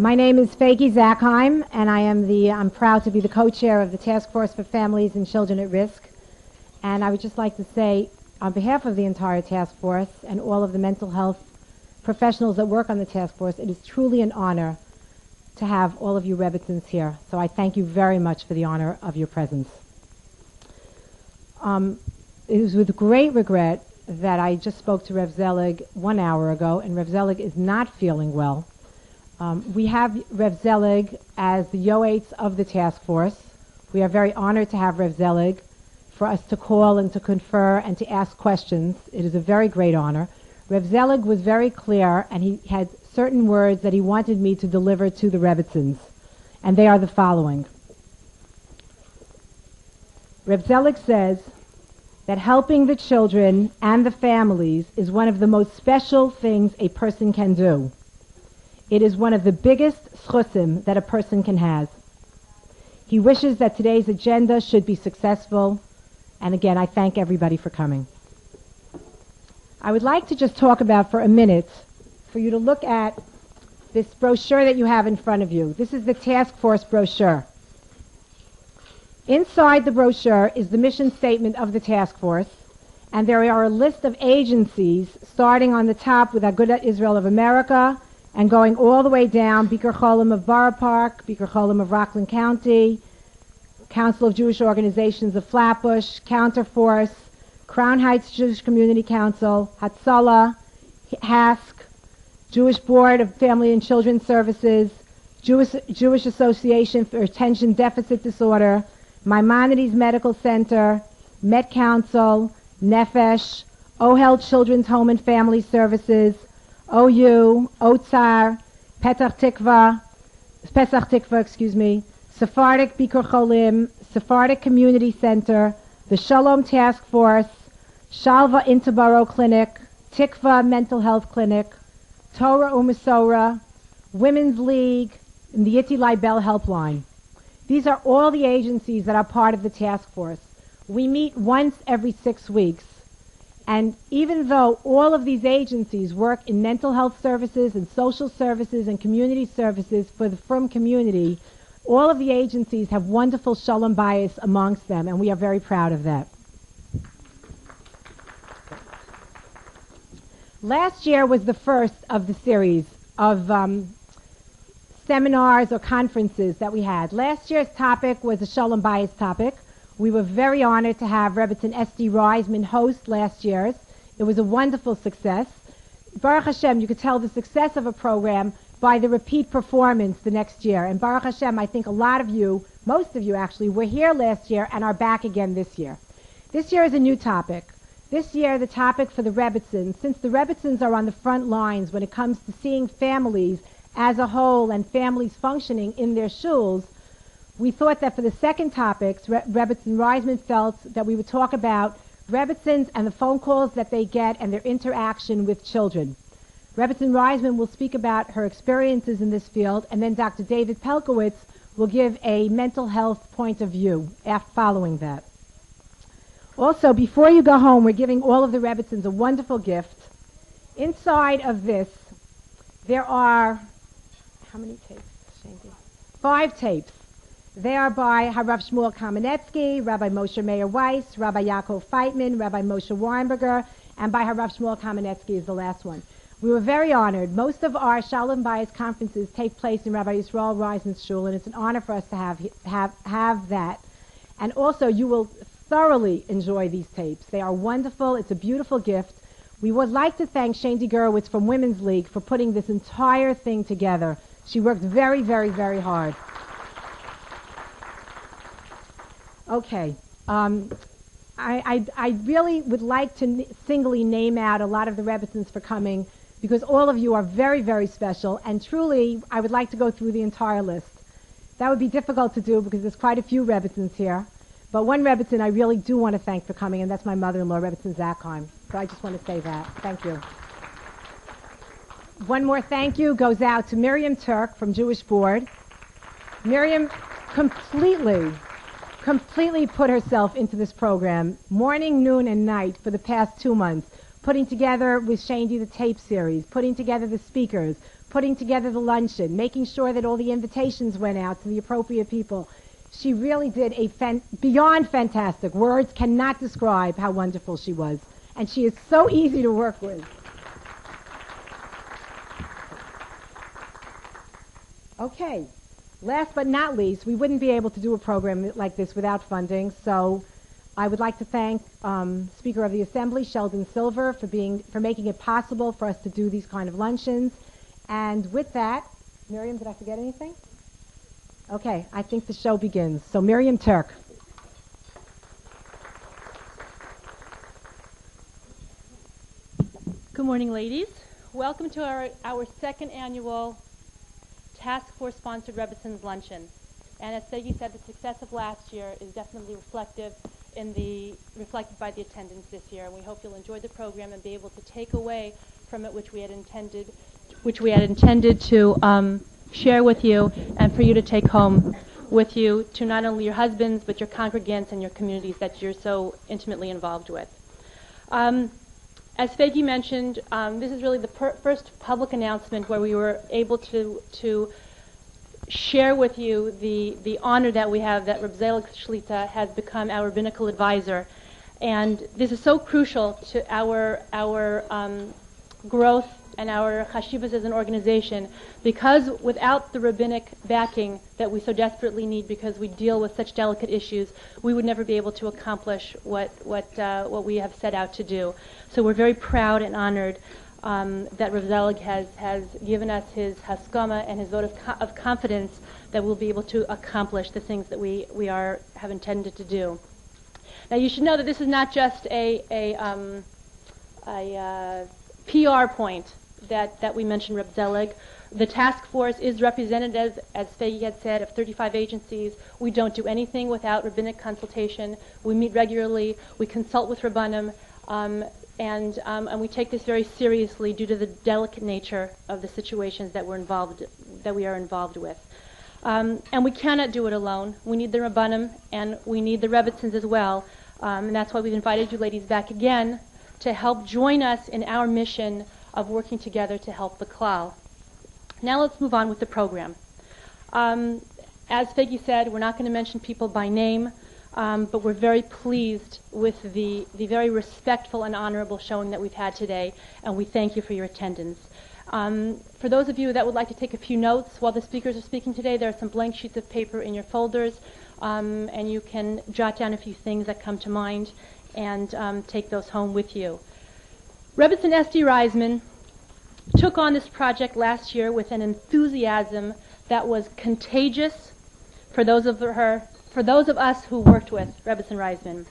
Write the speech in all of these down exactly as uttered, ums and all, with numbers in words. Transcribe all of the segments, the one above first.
My name is Faggy Zackheim, and I am the, I'm proud to be the co-chair of the Task Force for Families and Children at Risk. And I would just like to say, on behalf of the entire task force and all of the mental health professionals that work on the task force, it is truly an honor to have all of you Rebbitzins here. So I thank you very much for the honor of your presence. Um, it is with great regret that I just spoke to Rev Zelig one hour ago, and Rev Zelig is not feeling well. Um, we have Rev Zelig as the Yoetz of the task force. We are very honored to have Rev Zelig for us to call and to confer and to ask questions. It is a very great honor. Rev Zelig was very clear, and he had certain words that he wanted me to deliver to the Rebbitzins, and they are the following. Rev Zelig says that helping the children and the families is one of the most special things a person can do. It is one of the biggest schusim that a person can have. He wishes that today's agenda should be successful, and again, I thank everybody for coming. I would like to just talk about for a minute, for you to look at this brochure that you have in front of you. This is the task force brochure. Inside the brochure is the mission statement of the task force, and there are a list of agencies starting on the top with Agudat Israel of America and going all the way down, Bikur Cholim of Borough Park, Bikur Cholim of Rockland County, Council of Jewish Organizations of Flatbush, Counterforce, Crown Heights Jewish Community Council, Hatzalah, H A S C, Jewish Board of Family and Children's Services, Jewish, Jewish Association for Attention Deficit Disorder, Maimonides Medical Center, Met Council, Nefesh, Ohel Children's Home and Family Services, O U, Otzar, Petach Tikva, Pesach Tikva, excuse me, Sephardic Bikur Cholim, Sephardic Community Center, the Shalom Task Force, Shalva Interborough Clinic, Tikva Mental Health Clinic, Torah Umasora, Women's League, and the Yitti Leibel Helpline. These are all the agencies that are part of the task force. We meet once every six weeks. And even though all of these agencies work in mental health services and social services and community services for the frum community, all of the agencies have wonderful shalom bayis amongst them, and we are very proud of that. Last year was the first of the series of um, seminars or conferences that we had. Last year's topic was a shalom bayis topic. We were very honored to have Rebbitzin Esty Reisman host last year's. It was a wonderful success. Baruch Hashem, you could tell the success of a program by the repeat performance the next year. And Baruch Hashem, I think a lot of you, most of you actually, were here last year and are back again this year. This year is a new topic. This year, the topic for the Rebbitzins, since the Rebbitzins are on the front lines when it comes to seeing families as a whole and families functioning in their shuls, we thought that for the second topics, Re- Rebbitzin Reisman felt that we would talk about Rebbitzins and the phone calls that they get and their interaction with children. Rebbitzin Reisman will speak about her experiences in this field, and then Doctor David Pelkowitz will give a mental health point of view after following that. Also, before you go home, we're giving all of the Rebbitzins a wonderful gift. Inside of this, there are, how many tapes? Five tapes. They are by Harav Shmuel Kamenetsky, Rabbi Moshe Meir Weiss, Rabbi Yaakov Feitman, Rabbi Moshe Weinberger, and by Harav Shmuel Kamenetsky is the last one. We were very honored. Most of our Shalom Bayis conferences take place in Rabbi Yisrael Reisman's shul, and it's an honor for us to have, have, have that. And also, you will thoroughly enjoy these tapes. They are wonderful. It's a beautiful gift. We would like to thank Shandy Gerowitz from Women's League for putting this entire thing together. She worked very, very, very hard. Okay. Um, I, I, I really would like to n- singly name out a lot of the Rebbitzins for coming, because all of you are very, very special, and truly, I would like to go through the entire list. That would be difficult to do because there's quite a few Rebbitzins here, but one Rebbitzin I really do want to thank for coming, and that's my mother-in-law, Rebbitzin Zackheim. So I just want to say that. Thank you. One more thank you goes out to Miriam Turk from Jewish Board. Miriam completely... completely put herself into this program, morning, noon, and night for the past two months, putting together with Shandy the tape series, putting together the speakers, putting together the luncheon, making sure that all the invitations went out to the appropriate people. She really did a fan- beyond fantastic. Words cannot describe how wonderful she was. And she is so easy to work with. Okay, last but not least, we wouldn't be able to do a program like this without funding, so I would like to thank um, Speaker of the Assembly, Sheldon Silver, for being for making it possible for us to do these kind of luncheons. And with that, Miriam, did I forget anything? Okay, I think the show begins. So Miriam Turk. Good morning, ladies. Welcome to our, our second annual Task Force sponsored Rebbitzins Luncheon. And as Peggy said, the success of last year is definitely reflective in the reflected by the attendance this year. And we hope you'll enjoy the program and be able to take away from it which we had intended, which we had intended to um, share with you and for you to take home with you to not only your husbands but your congregants and your communities that you're so intimately involved with. Um, As Fegi mentioned, um, this is really the per first public announcement where we were able to to share with you the the honor that we have that Reb Zelig Shlita has become our rabbinical advisor, and this is so crucial to our our um, growth and our chashivas as an organization, because without the rabbinic backing that we so desperately need, because we deal with such delicate issues, we would never be able to accomplish what what uh, what we have set out to do. So we're very proud and honored um, that Rav Zelig has has given us his haskama and his vote of, co of confidence that we'll be able to accomplish the things that we we are have intended to do. Now you should know that this is not just a a, um, a uh, P R point that, that we mentioned Reb Zelig. The task force is represented, as, as Fegi had said, of thirty-five agencies. We don't do anything without rabbinic consultation. We meet regularly. We consult with Rabbanim, um, and, um, and we take this very seriously due to the delicate nature of the situations that we're involved, that we are involved with. Um, and we cannot do it alone. We need the Rabbanim, and we need the Rebbitzins as well. Um, and that's why we've invited you ladies back again to help join us in our mission of working together to help the Klal. Now let's move on with the program. Um, as Fegi said, we're not going to mention people by name, um, but we're very pleased with the, the very respectful and honorable showing that we've had today, and we thank you for your attendance. Um, for those of you that would like to take a few notes while the speakers are speaking today, there are some blank sheets of paper in your folders, um, and you can jot down a few things that come to mind and um, take those home with you. Rebbitzin Esty Reisman took on this project last year with an enthusiasm that was contagious for those of her, for those of us who worked with Rebbitzin Reisman.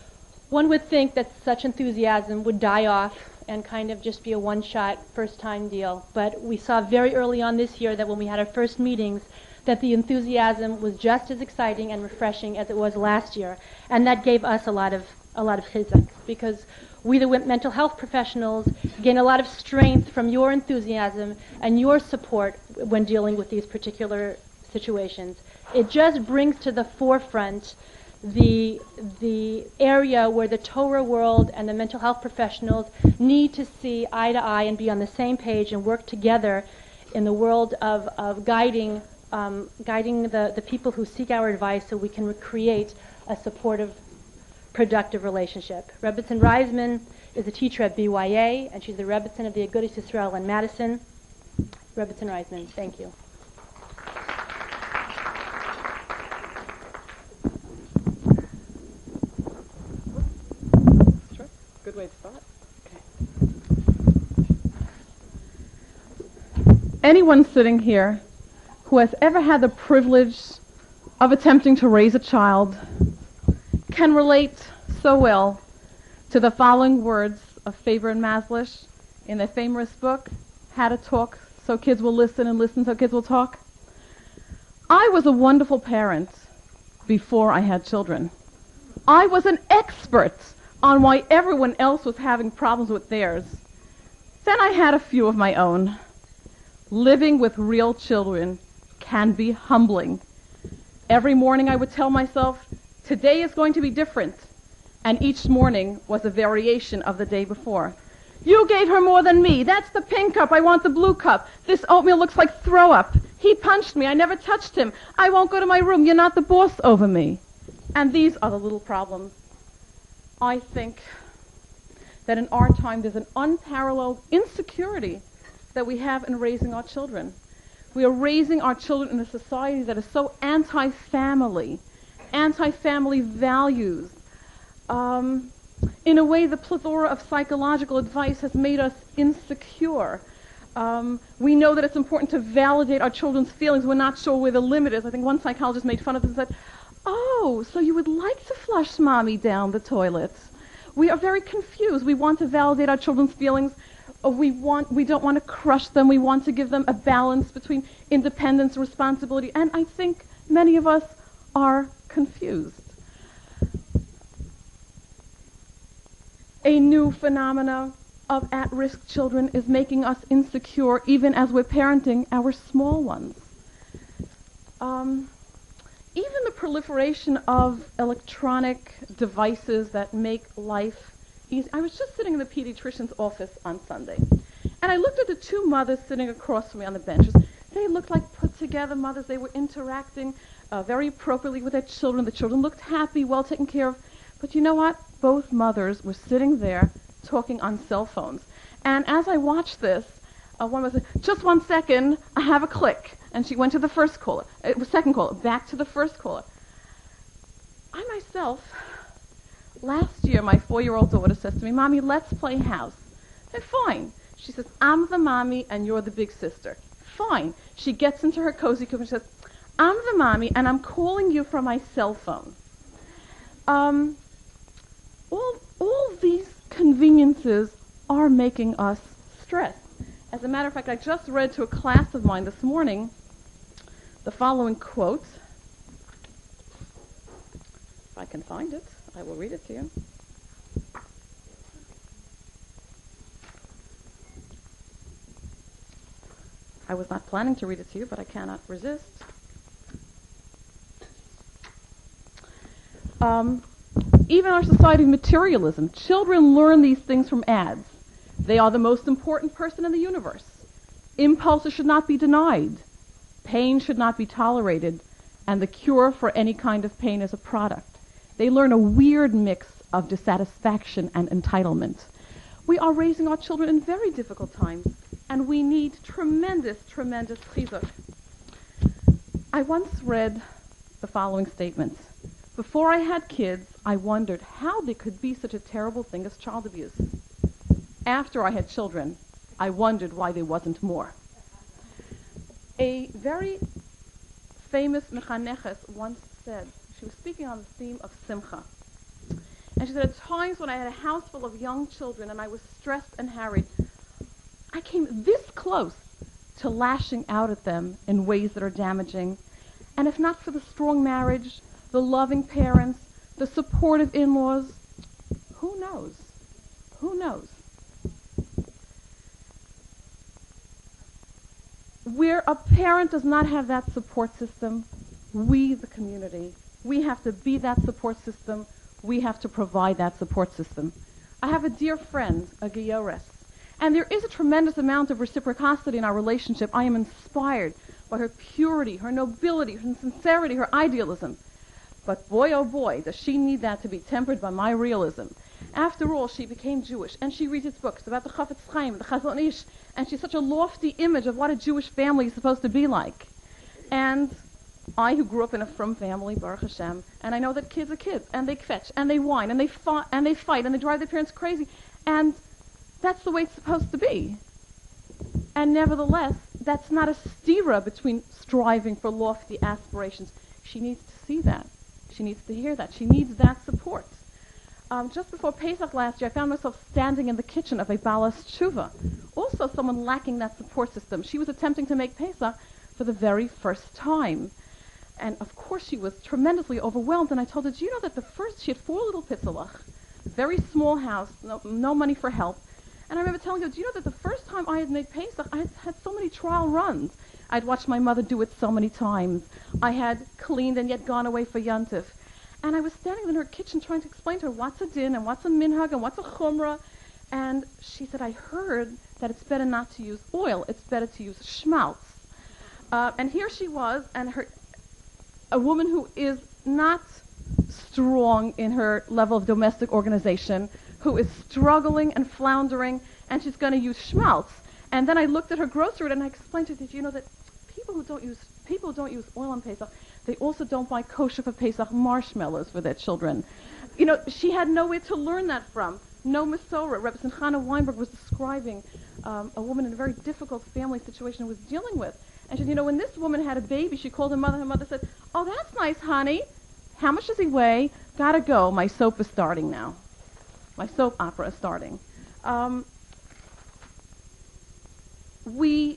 One would think that such enthusiasm would die off and kind of just be a one-shot, first-time deal, but we saw very early on this year that when we had our first meetings that the enthusiasm was just as exciting and refreshing as it was last year, and that gave us a lot of a lot of chizuk, because we, the mental health professionals, gain a lot of strength from your enthusiasm and your support when dealing with these particular situations. It just brings to the forefront the, the area where the Torah world and the mental health professionals need to see eye to eye and be on the same page and work together in the world of, of guiding, um, guiding the, the people who seek our advice so we can create a supportive, productive relationship. Rebbitzin Reisman is a teacher at B Y A, and she's the Rebbitzin of the Agudas Yisrael in Madison. Rebbitzin Reisman, thank you. Sure. Good way to start. Okay. Anyone sitting here who has ever had the privilege of attempting to raise a child can relate so well to the following words of Faber and Maslish in their famous book, How to Talk So Kids Will Listen and Listen So Kids Will Talk. I was a wonderful parent before I had children. I was an expert on why everyone else was having problems with theirs. Then I had a few of my own. Living with real children can be humbling. Every morning I would tell myself, today is going to be different. And each morning was a variation of the day before. You gave her more than me. That's the pink cup. I want the blue cup. This oatmeal looks like throw up. He punched me. I never touched him. I won't go to my room. You're not the boss over me. And these are the little problems. I think that in our time there's an unparalleled insecurity that we have in raising our children. We are raising our children in a society that is so anti-family, anti-family values. Um, in a way, the plethora of psychological advice has made us insecure. Um, we know that it's important to validate our children's feelings. We're not sure where the limit is. I think one psychologist made fun of this and said, oh, so you would like to flush mommy down the toilet. We are very confused. We want to validate our children's feelings. Uh, We want, we don't want to crush them. We want to give them a balance between independence and responsibility. And I think many of us are confused. A new phenomena of at-risk children is making us insecure even as we're parenting our small ones. Um, even the proliferation of electronic devices that make life easy. I was just sitting in the pediatrician's office on Sunday, and I looked at the two mothers sitting across from me on the benches. They looked like put-together mothers. They were interacting uh, very appropriately with their children. The children looked happy, well taken care of. But you know what? Both mothers were sitting there talking on cell phones. And as I watched this, uh, one was, just one second, I have a click. And she went to the first caller, uh, second caller, back to the first caller. I myself, last year, my four-year-old daughter says to me, Mommy, let's play house. I said, fine. She says, I'm the mommy and you're the big sister. Fine. She gets into her cozy coop and she says, I'm the mommy and I'm calling you from my cell phone. Um, all, all these conveniences are making us stressed. As a matter of fact, I just read to a class of mine this morning the following quote. If I can find it, I will read it to you. I was not planning to read it to you, but I cannot resist. Um, even our society of materialism, children learn these things from ads. They are the most important person in the universe. Impulses should not be denied. Pain should not be tolerated. And the cure for any kind of pain is a product. They learn a weird mix of dissatisfaction and entitlement. We are raising our children in very difficult times, and we need tremendous, tremendous chizuk. I once read the following statements. Before I had kids, I wondered how there could be such a terrible thing as child abuse. After I had children, I wondered why there wasn't more. A very famous mechaneches once said, she was speaking on the theme of simcha, and she said, at times when I had a house full of young children and I was stressed and harried, I came this close to lashing out at them in ways that are damaging. And if not for the strong marriage, the loving parents, the supportive in-laws, who knows? Who knows? Where a parent does not have that support system, we, the community, we have to be that support system. We have to provide that support system. I have a dear friend, a Giores, and there is a tremendous amount of reciprocity in our relationship. I am inspired by her purity, her nobility, her sincerity, her idealism. But boy, oh boy, does she need that to be tempered by my realism. After all, she became Jewish, and she reads its books about the Chafetz Chaim, the Chazon Ish, and she's such a lofty image of what a Jewish family is supposed to be like. And I, who grew up in a frum family, Baruch Hashem, and I know that kids are kids, and they fetch, and they whine, and they fight, and they fight, and they drive their parents crazy, and that's the way it's supposed to be. And nevertheless, that's not a stira between striving for lofty aspirations. She needs to see that. She needs to hear that. She needs that support. Um, just before Pesach last year, I found myself standing in the kitchen of a Balas Tshuva, also someone lacking that support system. She was attempting to make Pesach for the very first time. And of course she was tremendously overwhelmed, and I told her, do you know that the first, she had four little pitzalach, very small house, no, no money for help. And I remember telling her, do you know that the first time I had made Pesach, I had had so many trial runs. I'd watched my mother do it so many times. I had cleaned and yet gone away for Yontif. And I was standing in her kitchen trying to explain to her what's a din and what's a minhag and what's a chumrah. And she said, I heard that it's better not to use oil. It's better to use schmaltz. Uh, and here she was, and her, a woman who is not strong in her level of domestic organization, who is struggling and floundering, and she's going to use schmaltz. And then I looked at her grocery and I explained to her, did you know that people who don't use people who don't use oil on Pesach, they also don't buy kosher for Pesach marshmallows for their children. You know, she had nowhere to learn that from. No Masorah. Rebbe Simchana Weinberg was describing um, a woman in a very difficult family situation and was dealing with. And she said, you know, when this woman had a baby, she called her mother. Her mother said, oh, that's nice, honey. How much does he weigh? Gotta go. My soap is starting now. My soap opera is starting. Um, we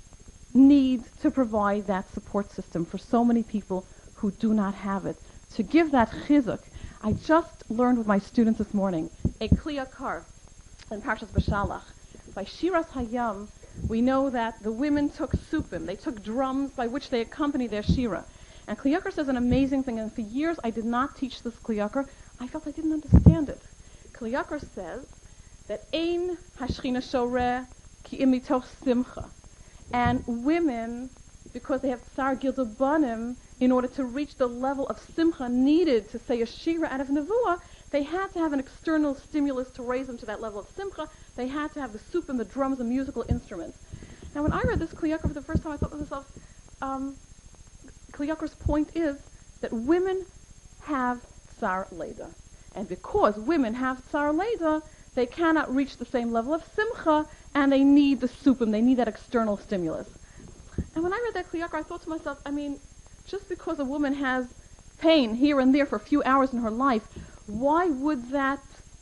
need to provide that support system for so many people who do not have it. To give that chizuk. I just learned with my students this morning a kliyakar in Parshas Beshalach. By Shiras Hayam, we know that the women took supim. They took drums by which they accompanied their shira. And kliyakar says an amazing thing, and for years I did not teach this kliyakar. I felt I didn't understand it. Kliyakar says that ein hashchina shoreh ki im mitoch simcha. And women, because they have tsar gilda banim, in order to reach the level of simcha needed to say a shira out of nevuah, they had to have an external stimulus to raise them to that level of simcha. They had to have the soup and the drums and musical instruments. Now, when I read this kliyakar for the first time, I thought to myself, um, kliyakar's point is that women have tsar leda. And because women have tsar leda, they cannot reach the same level of simcha, and they need the soup and they need that external stimulus. And when I read that kliyakar, I thought to myself, I mean, just because a woman has pain here and there for a few hours in her life, why would that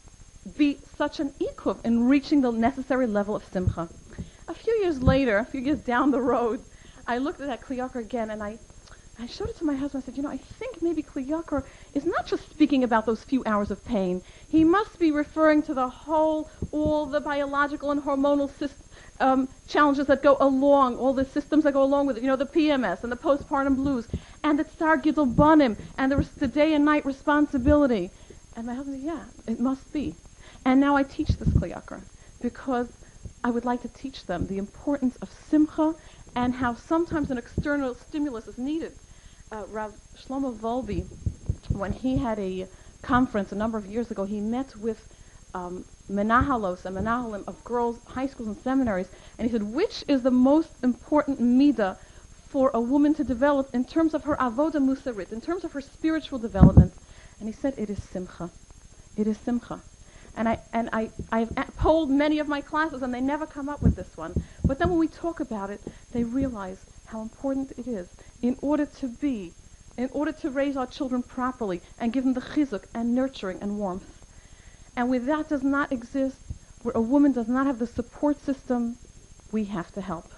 be such an ikuv in reaching the necessary level of simcha? A few years later, a few years down the road, I looked at that kliyakar again and I, I showed it to my husband. I said, you know, I think maybe kliyakar is not just speaking about those few hours of pain. He must be referring to the whole, all the biological and hormonal systems. Um, challenges that go along, all the systems that go along with it, you know, the P M S and the postpartum blues, and the tsar gidul banim, and the, the day and night responsibility. And my husband said, yeah, it must be. And now I teach this kliyakar, because I would like to teach them the importance of simcha, and how sometimes an external stimulus is needed. Uh, Rav Shlomo Volbe, when he had a conference a number of years ago, he met with Um, menahalos and menahalim of girls' high schools and seminaries, and he said, which is the most important midah for a woman to develop in terms of her avoda musarit, in terms of her spiritual development? And he said, it is simcha. It is simcha. And I and I I've polled many of my classes, and they never come up with this one. But then when we talk about it, they realize how important it is in order to be, in order to raise our children properly and give them the chizuk and nurturing and warmth. And where that does not exist, where a woman does not have the support system, we have to help.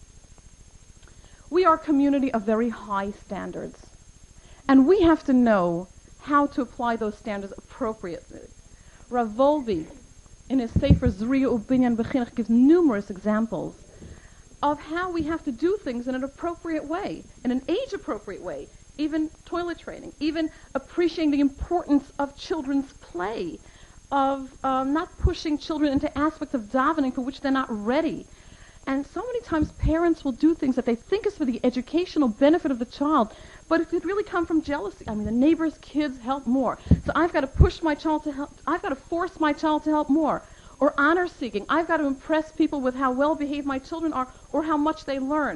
We are a community of very high standards, and we have to know how to apply those standards appropriately. Rav Volbe, in his Sefer Zriya Ubinyan B'Chinuch, gives numerous examples of how we have to do things in an appropriate way, in an age-appropriate way, even toilet training, even appreciating the importance of children's play, of um, not pushing children into aspects of davening for which they're not ready. And so many times parents will do things that they think is for the educational benefit of the child, but it could really come from jealousy. I mean, the neighbor's kids help more, so I've got to push my child to help, I've got to force my child to help more. Or honor seeking, I've got to impress people with how well behaved my children are or how much they learn.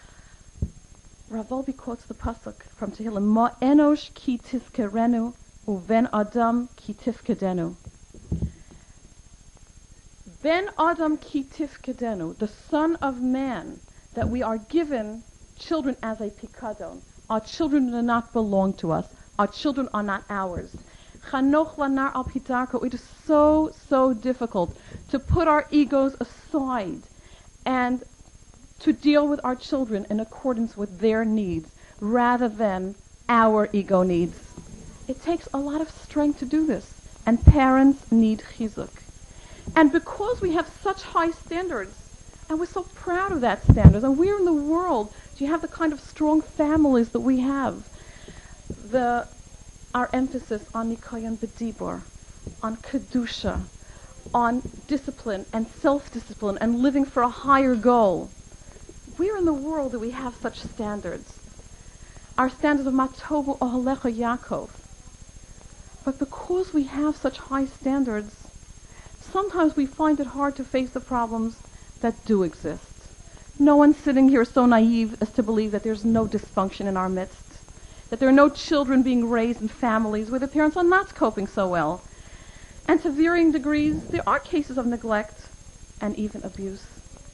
Rav Volbe quotes the pasuk from Tehillim, Ma enosh ki tizkerenu uven adam ki tifkedenu. Ben Adam ki tifkedenu, the Son of Man, that we are given children as a pikadon. Our children do not belong to us. Our children are not ours. Chanoch lanar al pitarko. It is so, so difficult to put our egos aside and to deal with our children in accordance with their needs rather than our ego needs. It takes a lot of strength to do this, and parents need chizuk. And because we have such high standards, and we're so proud of that standards, and where in the world do you have the kind of strong families that we have? The, our emphasis on nikayon b'dibur, on kedusha, on discipline and self-discipline and living for a higher goal. Where in the world do we have such standards? Our standards of Matovu Ohalecha Yaakov. But because we have such high standards, sometimes we find it hard to face the problems that do exist. No one sitting here is so naive as to believe that there's no dysfunction in our midst, that there are no children being raised in families where the parents are not coping so well. And to varying degrees, there are cases of neglect and even abuse.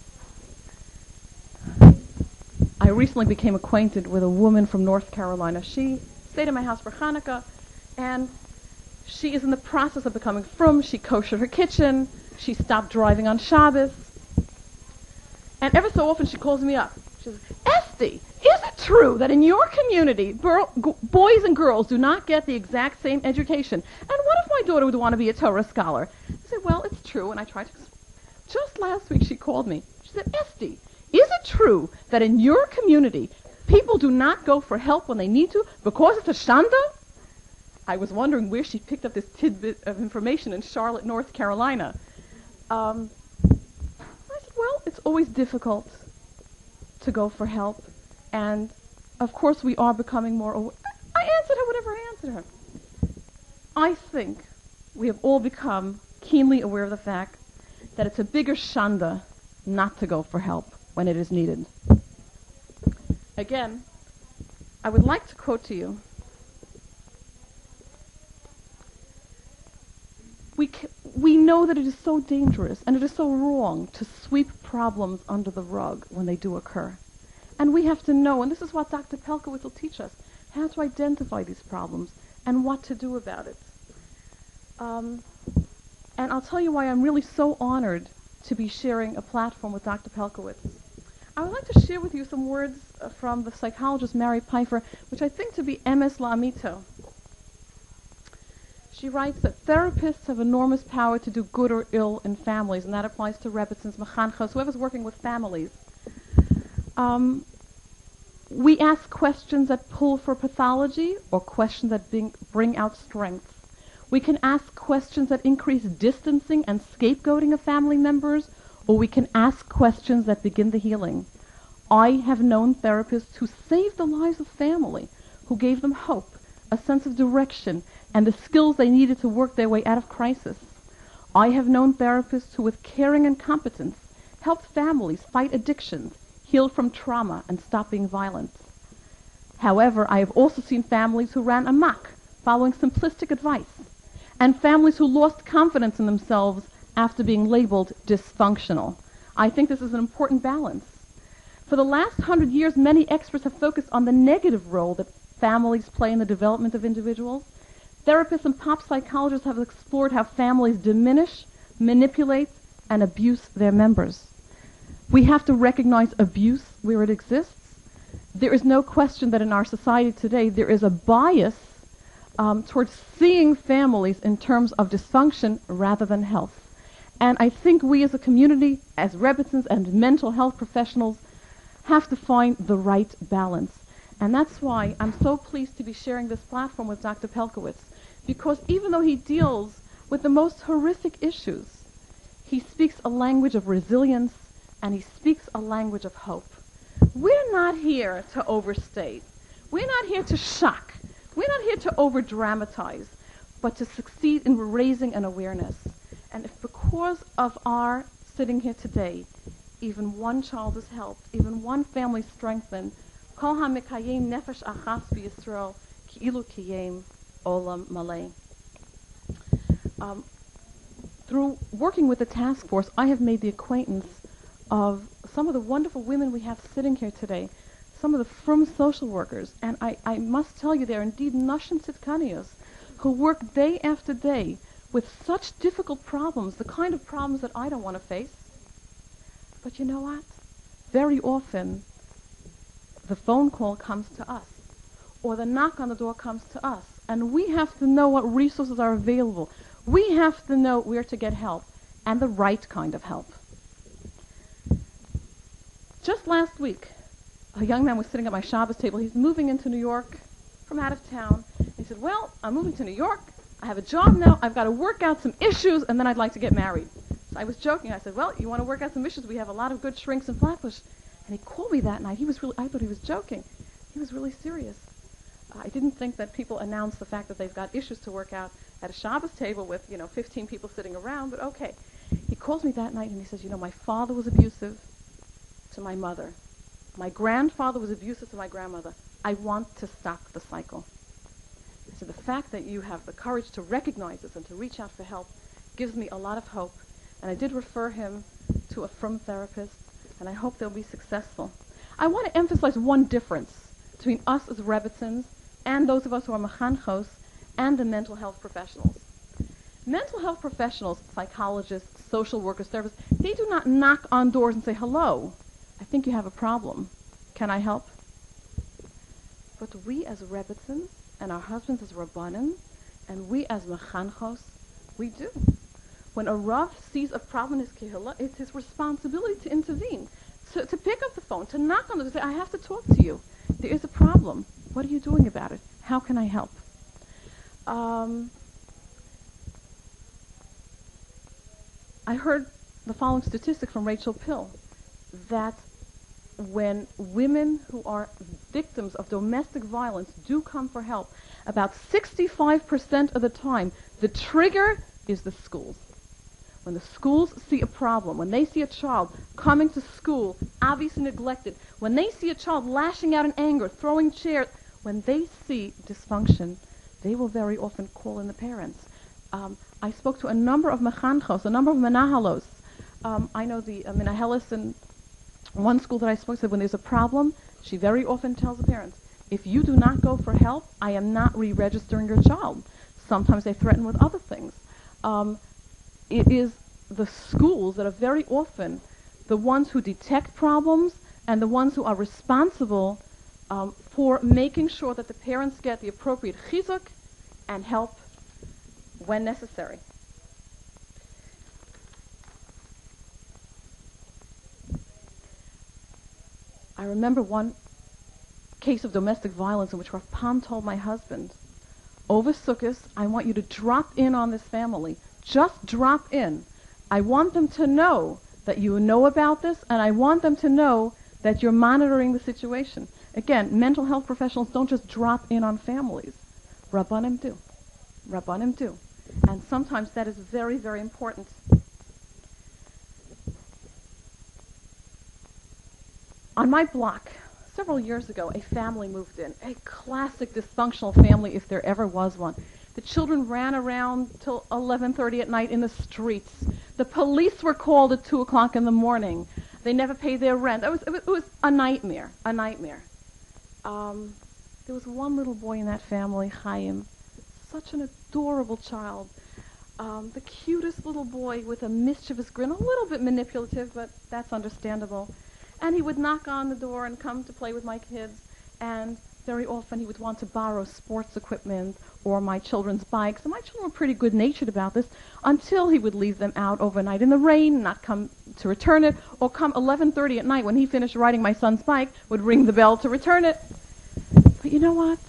I recently became acquainted with a woman from North Carolina. She stayed in my house for Hanukkah, and she is in the process of becoming frum. She koshered her kitchen. She stopped driving on Shabbos. And ever so often she calls me up. She says, Esty, is it true that in your community, girl, g- boys and girls do not get the exact same education? And what if my daughter would want to be a Torah scholar? I said, well, it's true. And I tried to explain. Just last week she called me. She said, Esty, is it true that in your community, people do not go for help when they need to because it's a shanda? I was wondering where she picked up this tidbit of information in Charlotte, North Carolina. Um, I said, well, it's always difficult to go for help. And, of course, we are becoming more aware. I answered her whatever I answered her. I think we have all become keenly aware of the fact that it's a bigger shanda not to go for help when it is needed. Again, I would like to quote to you. We, c- we know that it is so dangerous and it is so wrong to sweep problems under the rug when they do occur. And we have to know, and this is what Doctor Pelkowitz will teach us, how to identify these problems and what to do about it. Um, and I'll tell you why I'm really so honored to be sharing a platform with Doctor Pelkowitz. I would like to share with you some words uh, from the psychologist Mary Pfeiffer, which I think to be emes la'amito. She writes that therapists have enormous power to do good or ill in families, and that applies to Rebbitzins, Mechanchos, whoever's working with families. Um, we ask questions that pull for pathology or questions that bring, bring out strength. We can ask questions that increase distancing and scapegoating of family members, or we can ask questions that begin the healing. I have known therapists who saved the lives of family, who gave them hope, a sense of direction, and the skills they needed to work their way out of crisis. I have known therapists who, with caring and competence, helped families fight addictions, heal from trauma, and stop being violent. However, I have also seen families who ran amok, following simplistic advice, and families who lost confidence in themselves after being labeled dysfunctional. I think this is an important balance. For the last hundred years, many experts have focused on the negative role that families play in the development of individuals. Therapists and pop psychologists have explored how families diminish, manipulate, and abuse their members. We have to recognize abuse where it exists. There is no question that in our society today there is a bias um, towards seeing families in terms of dysfunction rather than health. And I think we as a community, as Rebbitzins and mental health professionals, have to find the right balance. And that's why I'm so pleased to be sharing this platform with Doctor Pelkowitz, because even though he deals with the most horrific issues, he speaks a language of resilience and he speaks a language of hope. We're not here to overstate. We're not here to shock. We're not here to over-dramatize, but to succeed in raising an awareness. And if because of our sitting here today, even one child is helped, even one family strengthened, Kol ha-mekayem nefesh achas b'Yisrael ki'ilu kiyem olam malay. Um, through working with the task force, I have made the acquaintance of some of the wonderful women we have sitting here today, some of the frum social workers, and I, I must tell you they're indeed nashim tzidkaniyos, who work day after day with such difficult problems, the kind of problems that I don't want to face. But you know what? Very often, the phone call comes to us, or the knock on the door comes to us, and we have to know what resources are available. We have to know where to get help, and the right kind of help. Just last week, a young man was sitting at my Shabbos table. He's moving into New York from out of town. He said, well, I'm moving to New York, I have a job now, I've got to work out some issues, and then I'd like to get married. So I was joking. I said, well, you want to work out some issues? We have a lot of good shrinks in Flatbush. And he called me that night. He was really, I thought he was joking. He was really serious. Uh, I didn't think that people announce the fact that they've got issues to work out at a Shabbos table with, you know, fifteen people sitting around, but okay. He calls me that night and he says, you know, my father was abusive to my mother. My grandfather was abusive to my grandmother. I want to stop the cycle. So the fact that you have the courage to recognize this and to reach out for help gives me a lot of hope. And I did refer him to a frum therapist, and I hope they'll be successful. I want to emphasize one difference between us as Rebbitzins and those of us who are mechanchos and the mental health professionals. Mental health professionals, psychologists, social workers, therapists, they do not knock on doors and say, hello, I think you have a problem. Can I help? But we as Rebbitzins, and our husbands as Rabbanim, and we as mechanchos, we do. When a Rav sees a problem in his kehillah, it's his responsibility to intervene, to, to pick up the phone, to knock on the door, to say, I have to talk to you. There is a problem. What are you doing about it? How can I help? Um, I heard the following statistic from Rachel Pill, that when women who are victims of domestic violence do come for help, about sixty-five percent of the time, the trigger is the schools. When the schools see a problem, when they see a child coming to school, obviously neglected, when they see a child lashing out in anger, throwing chairs, when they see dysfunction, they will very often call in the parents. Um, I spoke to a number of mechanchos, a number of menahalos. Um, I know the uh, menahelis in one school that I spoke to said when there's a problem, she very often tells the parents, if you do not go for help, I am not re-registering your child. Sometimes they threaten with other things. Um, it is the schools that are very often the ones who detect problems and the ones who are responsible um, for making sure that the parents get the appropriate chizuk and help when necessary. I remember one case of domestic violence in which Rav Pam told my husband, over Sukkot, I want you to drop in on this family. Just drop in. I want them to know that you know about this, and I want them to know that you're monitoring the situation. Again, mental health professionals don't just drop in on families. Rabbanim do. Rabbanim do. And sometimes that is very, very important. On my block, several years ago, a family moved in. A classic dysfunctional family, if there ever was one. The children ran around till eleven thirty at night in the streets. The police were called at two o'clock in the morning. They never paid their rent. It was, it was, it was a nightmare, a nightmare. Um, there was one little boy in that family, Chaim, such an adorable child. Um, the cutest little boy with a mischievous grin, a little bit manipulative, but that's understandable. And he would knock on the door and come to play with my kids, and very often he would want to borrow sports equipment or my children's bikes. And my children were pretty good-natured about this until he would leave them out overnight in the rain, not come to return it, or come eleven thirty at night when he finished riding my son's bike, would ring the bell to return it. But you know what?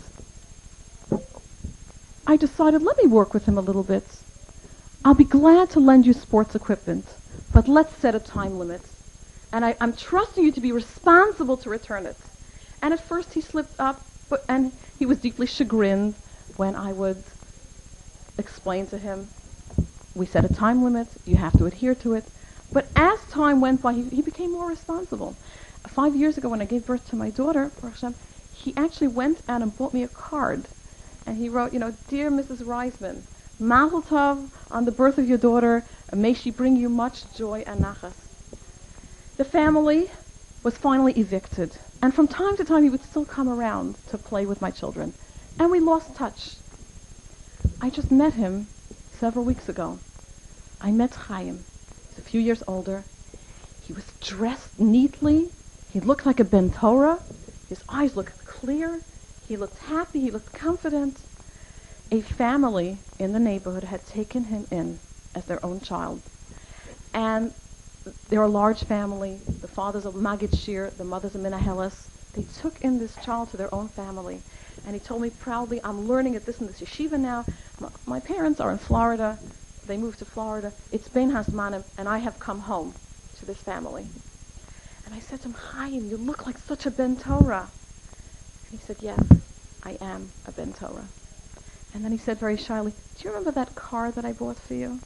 I decided, let me work with him a little bit. I'll be glad to lend you sports equipment, but let's set a time limit. And I, I'm trusting you to be responsible to return it. And at first he slipped up, but, and he was deeply chagrined when I would explain to him, we set a time limit, you have to adhere to it. But as time went by, he, he became more responsible. Five years ago when I gave birth to my daughter, he actually went out and bought me a card. And he wrote, you know, Dear Missus Reisman, Mazel Tov on the birth of your daughter, and may she bring you much joy and nachas. The family was finally evicted, and from time to time he would still come around to play with my children, and we lost touch. I just met him several weeks ago. I met Chaim. He's a few years older. He was dressed neatly. He looked like a Ben Torah. His eyes looked clear. He looked happy. He looked confident. A family in the neighborhood had taken him in as their own child. And they're a large family. The father's a Magid Shir, the mother's a Menahelis. They took in this child to their own family. And he told me proudly, I'm learning at this and this yeshiva now. My, my parents are in Florida. They moved to Florida. It's Ben Hasmanim, and I have come home to this family. And I said to him, Chaim, you look like such a Ben Torah. And he said, yes, I am a Ben Torah. And then he said very shyly, do you remember that car that I bought for you?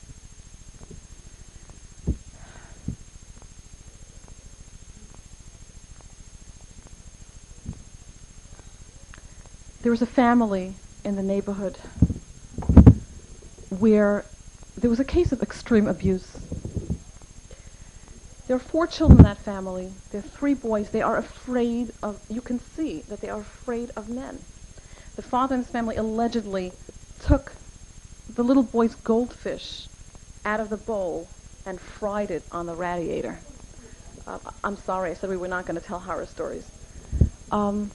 There was a family in the neighborhood where there was a case of extreme abuse. There are four children in that family. There are three boys. They are afraid of, you can see that they are afraid of men. The father in this family allegedly took the little boy's goldfish out of the bowl and fried it on the radiator. Uh, I'm sorry, I said we were not going to tell horror stories. Um,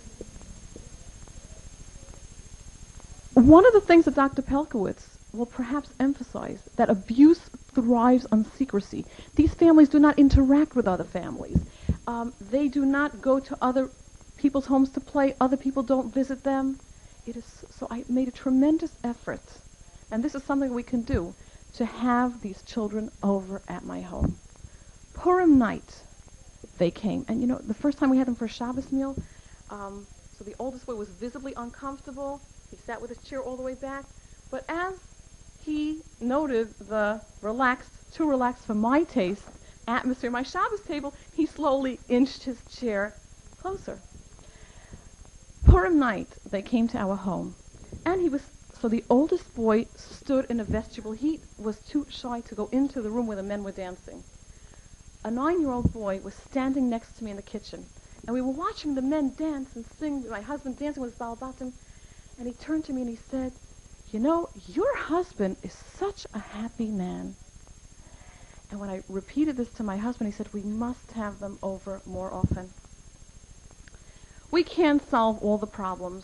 one of the things that Doctor Pelkowitz will perhaps emphasize, that abuse thrives on secrecy. These families do not interact with other families. Um, they do not go to other people's homes to play. Other people don't visit them. It is so I made a tremendous effort, and this is something we can do, to have these children over at my home. Purim night, they came, and you know, the first time we had them for a Shabbos meal, um, so the oldest boy was visibly uncomfortable. He sat with his chair all the way back, but as he noted the relaxed, too relaxed for my taste, atmosphere, my Shabbos table, he slowly inched his chair closer. Purim night, they came to our home, and he was, so the oldest boy stood in a vestibule. He was too shy to go into the room where the men were dancing. A nine-year-old boy was standing next to me in the kitchen, and we were watching the men dance and sing, my husband dancing with his Baal Batim, and he turned to me and he said, you know, your husband is such a happy man. And when I repeated this to my husband, he said, we must have them over more often. We can't solve all the problems.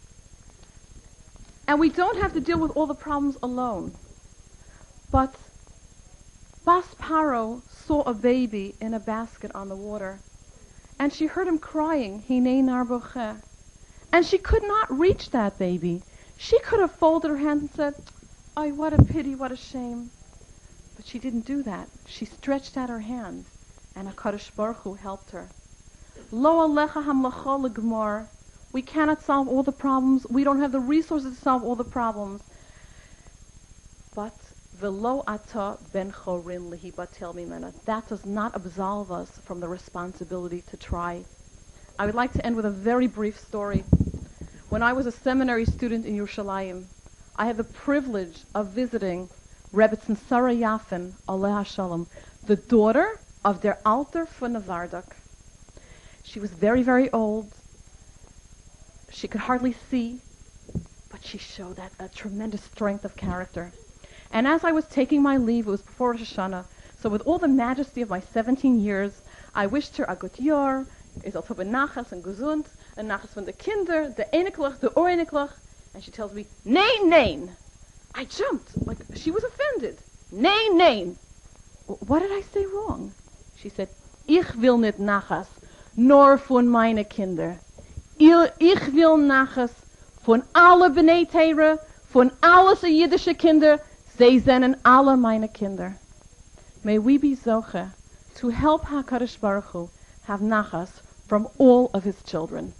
And we don't have to deal with all the problems alone. But Bas Paro saw a baby in a basket on the water, and she heard him crying, Hinei nar bocheh. And she could not reach that baby. She could have folded her hands and said, oh, what a pity, what a shame. But she didn't do that. She stretched out her hand, and HaKadosh Baruch Hu helped her. Lo alecha hamlacha legmar. We cannot solve all the problems. We don't have the resources to solve all the problems. But velo ata ben chorin lehibatel mimena. That does not absolve us from the responsibility to try. I would like to end with a very brief story. When I was a seminary student in Yerushalayim, I had the privilege of visiting Rebbetzin Sarah Yafen, Aleh Shalom, the daughter of der Alter von Navardak. She was very, very old. She could hardly see, but she showed that a tremendous strength of character. And as I was taking my leave, it was before Rosh Hashanah, so with all the majesty of my seventeen years, I wished her a good year, is also benachas and gesund, and nachas von de kinder, de eneklach, de oreneklach, and she tells me, nein, nein. I jumped, like she was offended. Nein, nein. What did I say wrong? She said, ich will nicht nachas, nor von meine kinder. Ich will nachas von alle Bnei Torah, von alle Jiddische kinder, sie sind alle meine kinder. May we be zoche to help HaKadosh Baruch Hu have nachas from all of his children.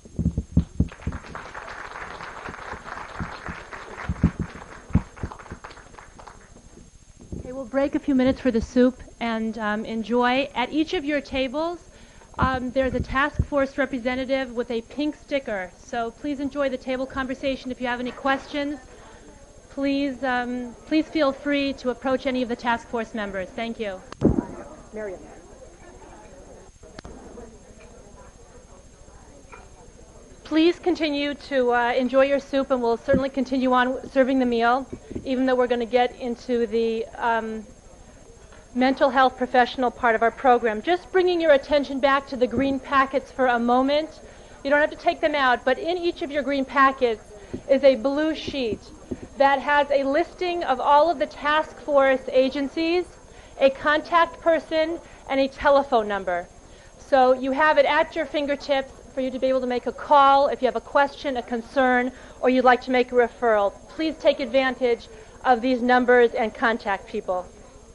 Okay, we'll break a few minutes for the soup and um, enjoy. At each of your tables, um, there's a task force representative with a pink sticker. So please enjoy the table conversation. If you have any questions, please, um, please feel free to approach any of the task force members. Thank you. Miriam. Please continue to uh, enjoy your soup, and we'll certainly continue on serving the meal, even though we're going to get into the um, mental health professional part of our program. Just bringing your attention back to the green packets for a moment. You don't have to take them out, but in each of your green packets is a blue sheet that has a listing of all of the task force agencies, a contact person, and a telephone number. So you have it at your fingertips. for you to be able to make a call if you have a question, a concern, or you'd like to make a referral. Please take advantage of these numbers and contact people.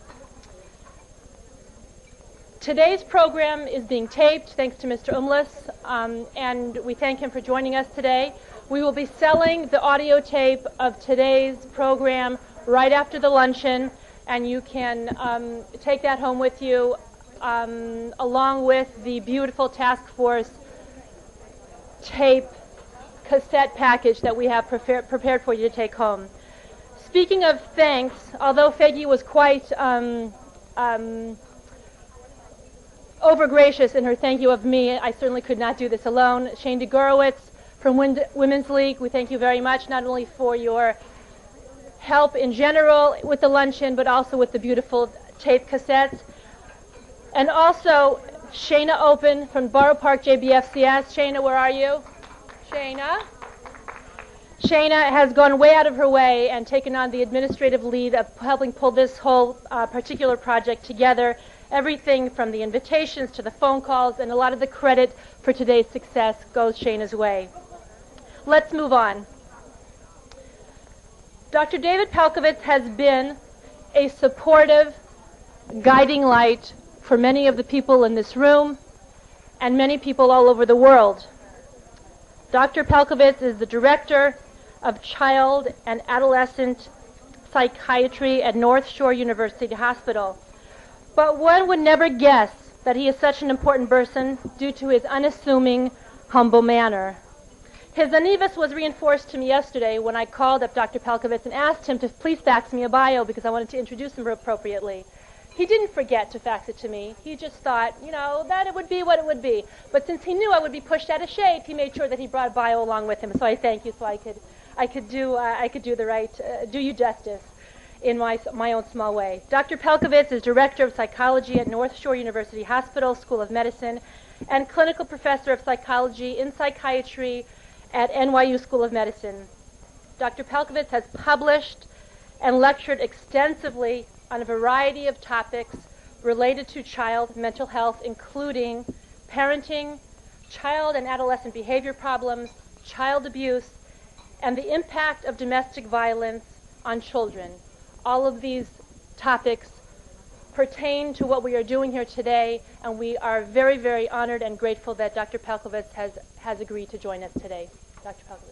Today's program is being taped, thanks to Mister Umlas, um, and we thank him for joining us today. We will be selling the audio tape of today's program right after the luncheon, and you can um, take that home with you um, along with the beautiful task force tape cassette package that we have prefer- prepared for you to take home. Speaking of thanks, although Feggy was quite um, um, over gracious in her thank you of me, I certainly could not do this alone. Shane DeGorowitz from Wind- Women's League, we thank you very much, not only for your help in general with the luncheon, but also with the beautiful tape cassettes. And also, Shayna Open from Borough Park J B F C S. Shayna, where are you? Shayna? Shayna has gone way out of her way and taken on the administrative lead of helping pull this whole uh, particular project together. Everything from the invitations to the phone calls, and a lot of the credit for today's success goes Shayna's way. Let's move on. Doctor David Pelcovitz has been a supportive, guiding light for many of the people in this room and many people all over the world. Doctor Pelcovitz is the director of child and adolescent psychiatry at North Shore University Hospital. But one would never guess that he is such an important person due to his unassuming, humble manner. His uneasiness was reinforced to me yesterday when I called up Doctor Pelcovitz and asked him to please fax me a bio because I wanted to introduce him appropriately. He didn't forget to fax it to me. He just thought, you know, that it would be what it would be. But since he knew I would be pushed out of shape, he made sure that he brought a bio along with him. So I thank you, so I could, I could do, uh, I could do the right, uh, do you justice in my my own small way. Doctor Pelcovitz is director of psychology at North Shore University Hospital School of Medicine, and clinical professor of psychology in psychiatry at N Y U School of Medicine. Doctor Pelcovitz has published and lectured extensively on a variety of topics related to child mental health, including parenting, child and adolescent behavior problems, child abuse, and the impact of domestic violence on children. All of these topics pertain to what we are doing here today, and we are very, very honored and grateful that Doctor Pelcovitz has, has agreed to join us today. Doctor Pelcovitz.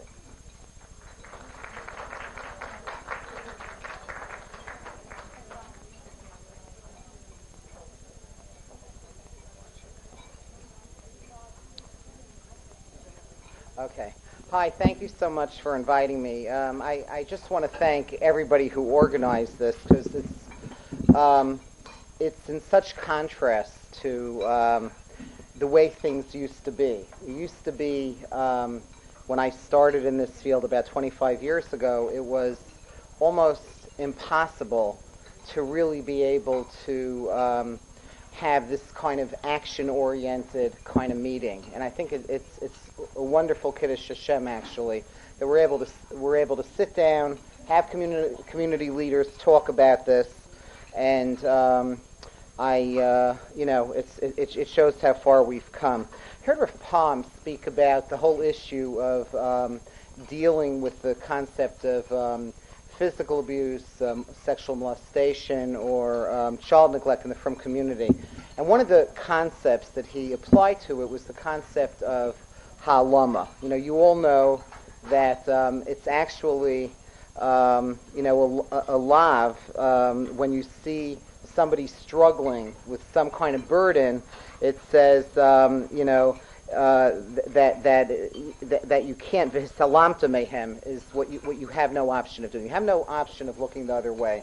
Okay. Hi, thank you so much for inviting me. Um, I, I just want to thank everybody who organized this because it's, um, it's in such contrast to um, the way things used to be. It used to be, um, when I started in this field about twenty-five years ago, it was almost impossible to really be able to um, have this kind of action-oriented kind of meeting, and I think it, it's it's a wonderful Kiddush Hashem actually that we're able to we're able to sit down, have community community leaders talk about this, and um, I uh, you know it's it, it shows how far we've come. I heard Rav Palm speak about the whole issue of um, dealing with the concept of um, physical abuse, um, sexual molestation, or um, child neglect in the frum community. And one of the concepts that he applied to it was the concept of halama. You know, you all know that um, it's actually, um, you know, a, a lav, um, when you see somebody struggling with some kind of burden, it says, um, you know, Uh, that that that that you can't. V'salamta mehem is what you what you have no option of doing. You have no option of looking the other way.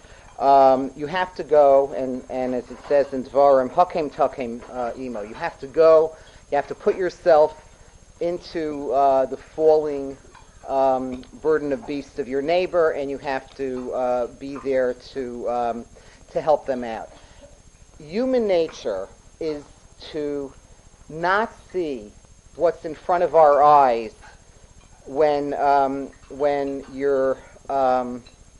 Um, you have to go, and, and as it says in Dvarim, hakem takem imo. You have to go. You have to put yourself into uh, the falling um, burden of beast of your neighbor, and you have to uh, be there to um, to help them out. Human nature is to not see what's in front of our eyes when um, when you're um,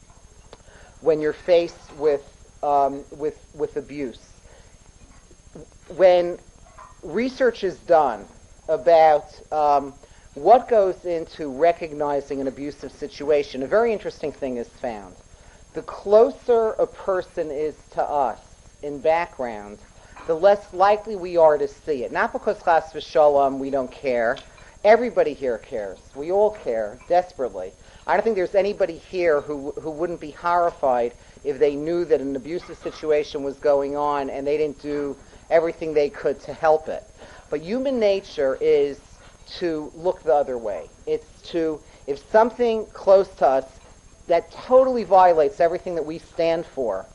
when you're faced with um, with with abuse. When research is done about um, what goes into recognizing an abusive situation, a very interesting thing is found. The closer a person is to us in background, the less likely we are to see it. Not because chas v'shalom we don't care. Everybody here cares. We all care desperately. I don't think there's anybody here who who wouldn't be horrified if they knew that an abusive situation was going on and they didn't do everything they could to help it. But human nature is to look the other way. It's to, if something close to us that totally violates everything that we stand for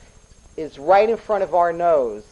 is right in front of our nose,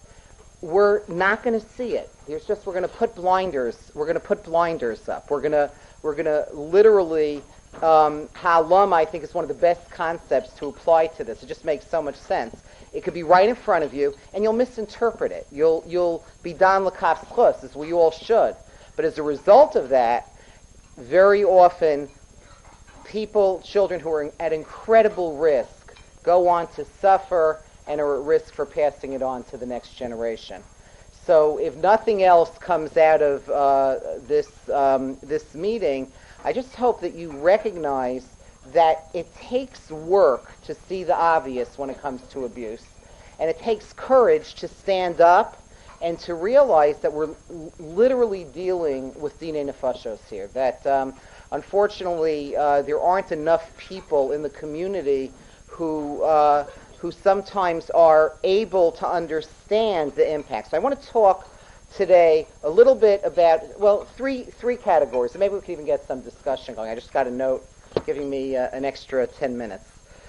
we're not going to see it. There's just, we're going to put blinders, we're going to put blinders up. We're going to, we're going to literally, um, halam, I think, is one of the best concepts to apply to this. It just makes so much sense. It could be right in front of you, and you'll misinterpret it. You'll, you'll be dan l'kaf schus, as we all should. But as a result of that, very often, people, children who are at incredible risk, go on to suffer and are at risk for passing it on to the next generation. So if nothing else comes out of uh, this um, this meeting, I just hope that you recognize that it takes work to see the obvious when it comes to abuse. And it takes courage to stand up and to realize that we're l- literally dealing with dinei nefashos here. That um, unfortunately uh, there aren't enough people in the community who uh, who sometimes are able to understand the impacts. I want to talk today a little bit about, well, three three categories, and maybe we can even get some discussion going. I just got a note giving me uh, an extra ten minutes.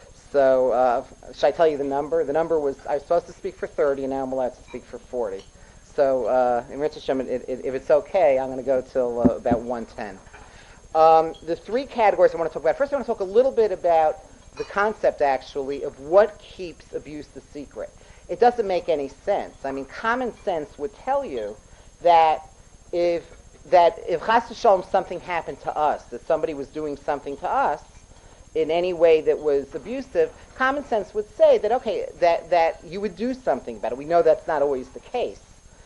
So uh, should I tell you the number? The number was, I was supposed to speak for thirty, and now I'm allowed to speak for forty. So uh, in Ritz Hashem, it, it, if it's okay, I'm going to go till uh, about one ten. Um, the three categories I want to talk about. First, I want to talk a little bit about the concept, actually, of what keeps abuse a secret. It doesn't make any sense. I mean, common sense would tell you that if that if chas v'shalom something happened to us, that somebody was doing something to us in any way that was abusive, common sense would say that, okay, that, that you would do something about it. We know that's not always the case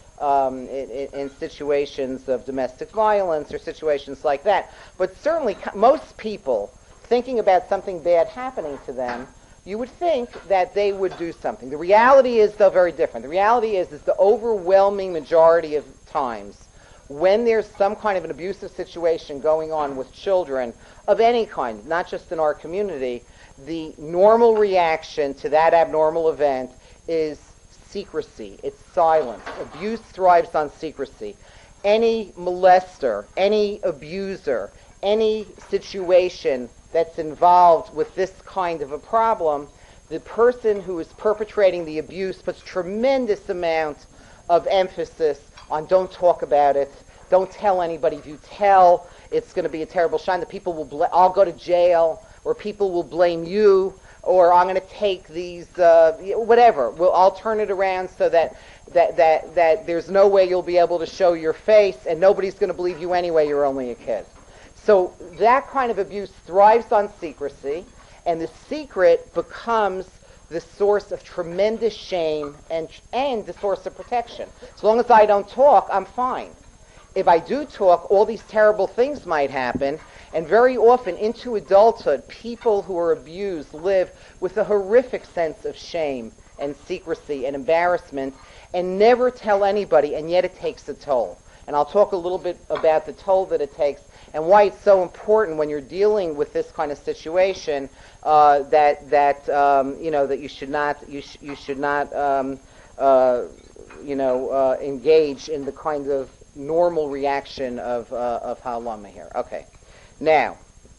um, in, in situations of domestic violence or situations like that. But certainly most people thinking about something bad happening to them, you would think that they would do something. The reality is, though, very different. The reality is, is the overwhelming majority of times, when there's some kind of an abusive situation going on with children of any kind, not just in our community, the normal reaction to that abnormal event is secrecy. It's silence. Abuse thrives on secrecy. Any molester, any abuser, any situation that's involved with this kind of a problem, the person who is perpetrating the abuse puts tremendous amount of emphasis on don't talk about it, don't tell anybody. If you tell, it's going to be a terrible shine. The people will, bl- I'll go to jail, or people will blame you, or I'm going to take these, uh, whatever. We'll, I'll turn it around so that, that, that, that there's no way you'll be able to show your face, and nobody's going to believe you anyway, you're only a kid. So that kind of abuse thrives on secrecy, and the secret becomes the source of tremendous shame and and the source of protection. As long as I don't talk, I'm fine. If I do talk, all these terrible things might happen, and very often into adulthood, people who are abused live with a horrific sense of shame and secrecy and embarrassment and never tell anybody, and yet it takes a toll. And I'll talk a little bit about the toll that it takes and why it's so important when you're dealing with this kind of situation uh, that that um, you know that you should not you sh- you should not um, uh, you know uh, engage in the kind of normal reaction of uh, of halama here. Okay, now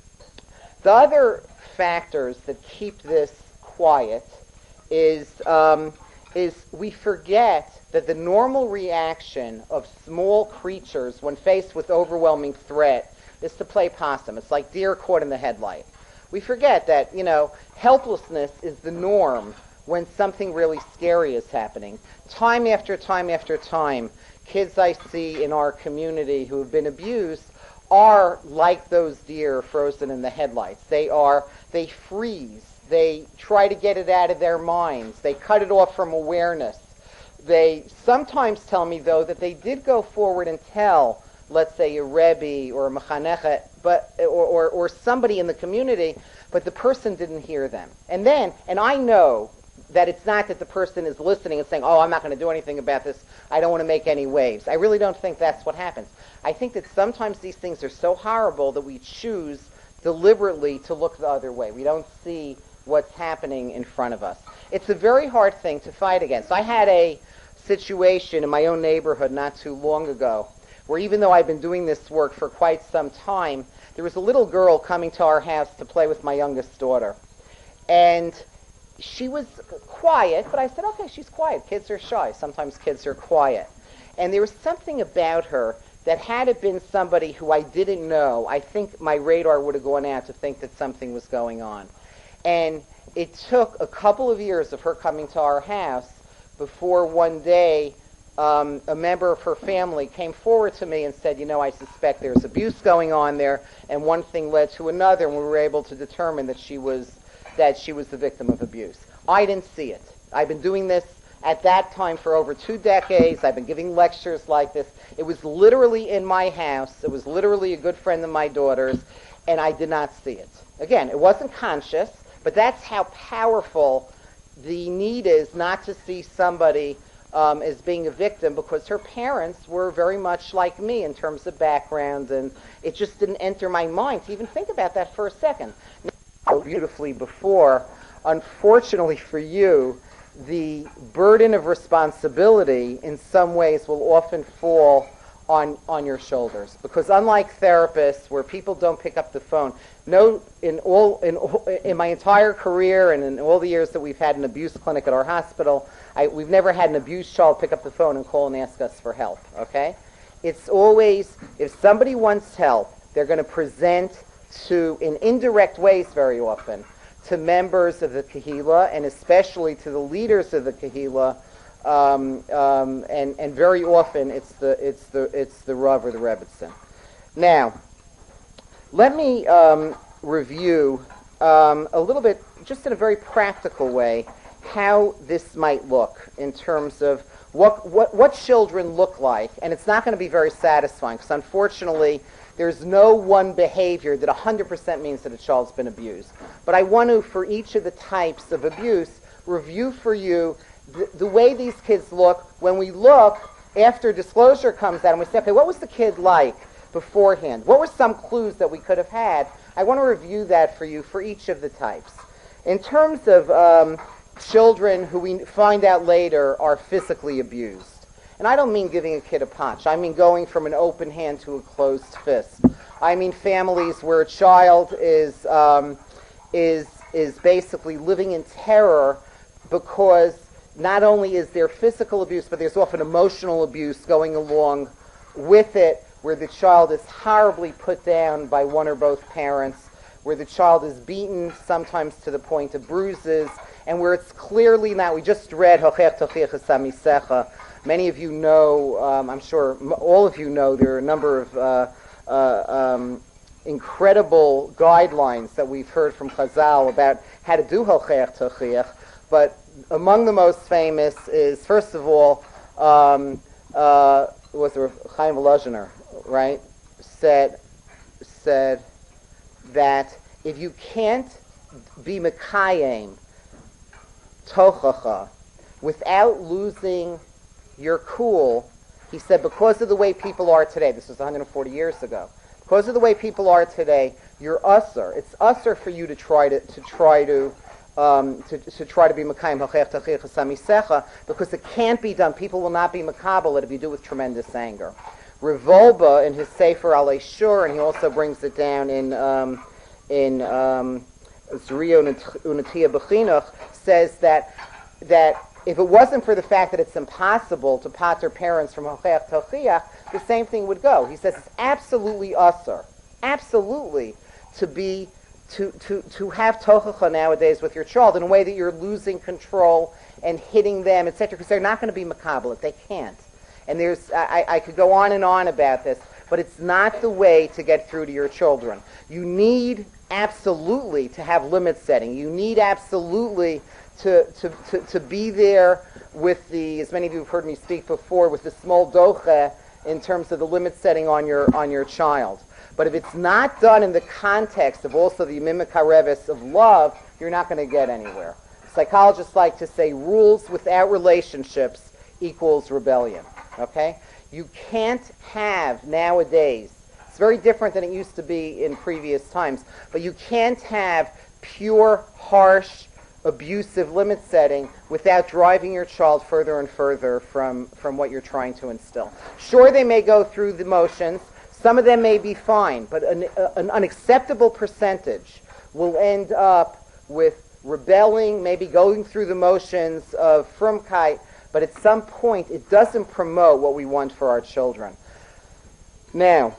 the other factors that keep this quiet is um, is we forget that the normal reaction of small creatures when faced with overwhelming threat is to play possum. It's like deer caught in the headlight. We forget that, you know, helplessness is the norm when something really scary is happening. Time after time after time, kids I see in our community who have been abused are like those deer frozen in the headlights. They are, they freeze. They try to get it out of their minds. They cut it off from awareness. they sometimes tell me, though, that they did go forward and tell, let's say, a Rebbe or a Mechanechet, but, or, or, or somebody in the community, but the person didn't hear them. And then, and I know that it's not that the person is listening and saying, oh, I'm not going to do anything about this, I don't want to make any waves. I really don't think that's what happens. I think that sometimes these things are so horrible that we choose deliberately to look the other way. We don't see what's happening in front of us. It's a very hard thing to fight against. I had a situation in my own neighborhood not too long ago where, even though I've been doing this work for quite some time, there was a little girl coming to our house to play with my youngest daughter. And she was quiet, but I said, okay, she's quiet. Kids are shy. Sometimes kids are quiet. And there was something about her that, had it been somebody who I didn't know, I think my radar would have gone out to think that something was going on. And it took a couple of years of her coming to our house before one day um, a member of her family came forward to me and said, you know, I suspect there's abuse going on there, and one thing led to another, and we were able to determine that she was that she was the victim of abuse. I didn't see it. I've been doing this at that time for over two decades. I've been giving lectures like this. It was literally in my house. It was literally a good friend of my daughter's, and I did not see it. Again, it wasn't conscious, but that's how powerful the need is not to see somebody um, as being a victim, because her parents were very much like me in terms of background, and it just didn't enter my mind to even think about that for a second. Now, beautifully before, unfortunately for you, the burden of responsibility in some ways will often fall on on your shoulders, because unlike therapists where people don't pick up the phone, no, in all in in my entire career and in all the years that we've had an abuse clinic at our hospital, I, we've never had an abused child pick up the phone and call and ask us for help. Okay, it's always, if somebody wants help, they're going to present to, in indirect ways very often, to members of the Kehillah, and especially to the leaders of the Kehillah. Um, um, and, and very often it's the it's the it's the Rav or the Rebbetzin. Now, let me um, review um, a little bit, just in a very practical way, how this might look in terms of what what what children look like, and it's not going to be very satisfying, because unfortunately there's no one behavior that one hundred percent means that a child's been abused. But I want to, for each of the types of abuse, review for you The, the way these kids look when we look after disclosure comes out, and we say, okay, what was the kid like beforehand? What were some clues that we could have had? I want to review that for you for each of the types. In terms of um, children who we find out later are physically abused, and I don't mean giving a kid a punch. I mean going from an open hand to a closed fist. I mean families where a child is um, is is basically living in terror because not only is there physical abuse, but there's often emotional abuse going along with it, where the child is horribly put down by one or both parents, where the child is beaten, sometimes to the point of bruises, and where it's clearly not. We just read Hochech Tochiach Esamisecha. Many of you know, um, I'm sure all of you know, there are a number of uh, uh, um, incredible guidelines that we've heard from Chazal about how to do Hochech Tochiach, but among the most famous is, first of all, um, uh, was there Chaim Volozhiner, right? Said said that if you can't be mekayem tochacha without losing your cool, he said, because of the way people are today. This was one hundred forty years ago. Because of the way people are today, you're usher. It's usher for you to try to to try to. Um, to, to try to be Mekayim Hochech Tochiach Esamisecha, because it can't be done. People will not be Makabel if you do it with tremendous anger. Revolba, in his Sefer Alei Shur, and he also brings it down in um, in um, Zriya Unatia Bechinuch, says that that if it wasn't for the fact that it's impossible to pater parents from Hochech Tochiach, the same thing would go. He says it's absolutely usher, absolutely, to be To, to, to have tochacha nowadays with your child in a way that you're losing control and hitting them, et cetera, because they're not going to be makabel. They can't. And there's, I, I could go on and on about this, but it's not the way to get through to your children. You need absolutely to have limit setting. You need absolutely to, to, to, to be there with the, as many of you have heard me speak before, with the small doche in terms of the limit setting on your, on your child. But if it's not done in the context of also the mimikarevis of love, you're not going to get anywhere. Psychologists like to say rules without relationships equals rebellion. Okay? You can't have nowadays, it's very different than it used to be in previous times, but you can't have pure, harsh, abusive limit setting without driving your child further and further from, from what you're trying to instill. Sure, they may go through the motions. Some of them may be fine, but an, uh, an unacceptable percentage will end up with rebelling, maybe going through the motions of frumkeit, but at some point it doesn't promote what we want for our children. Now,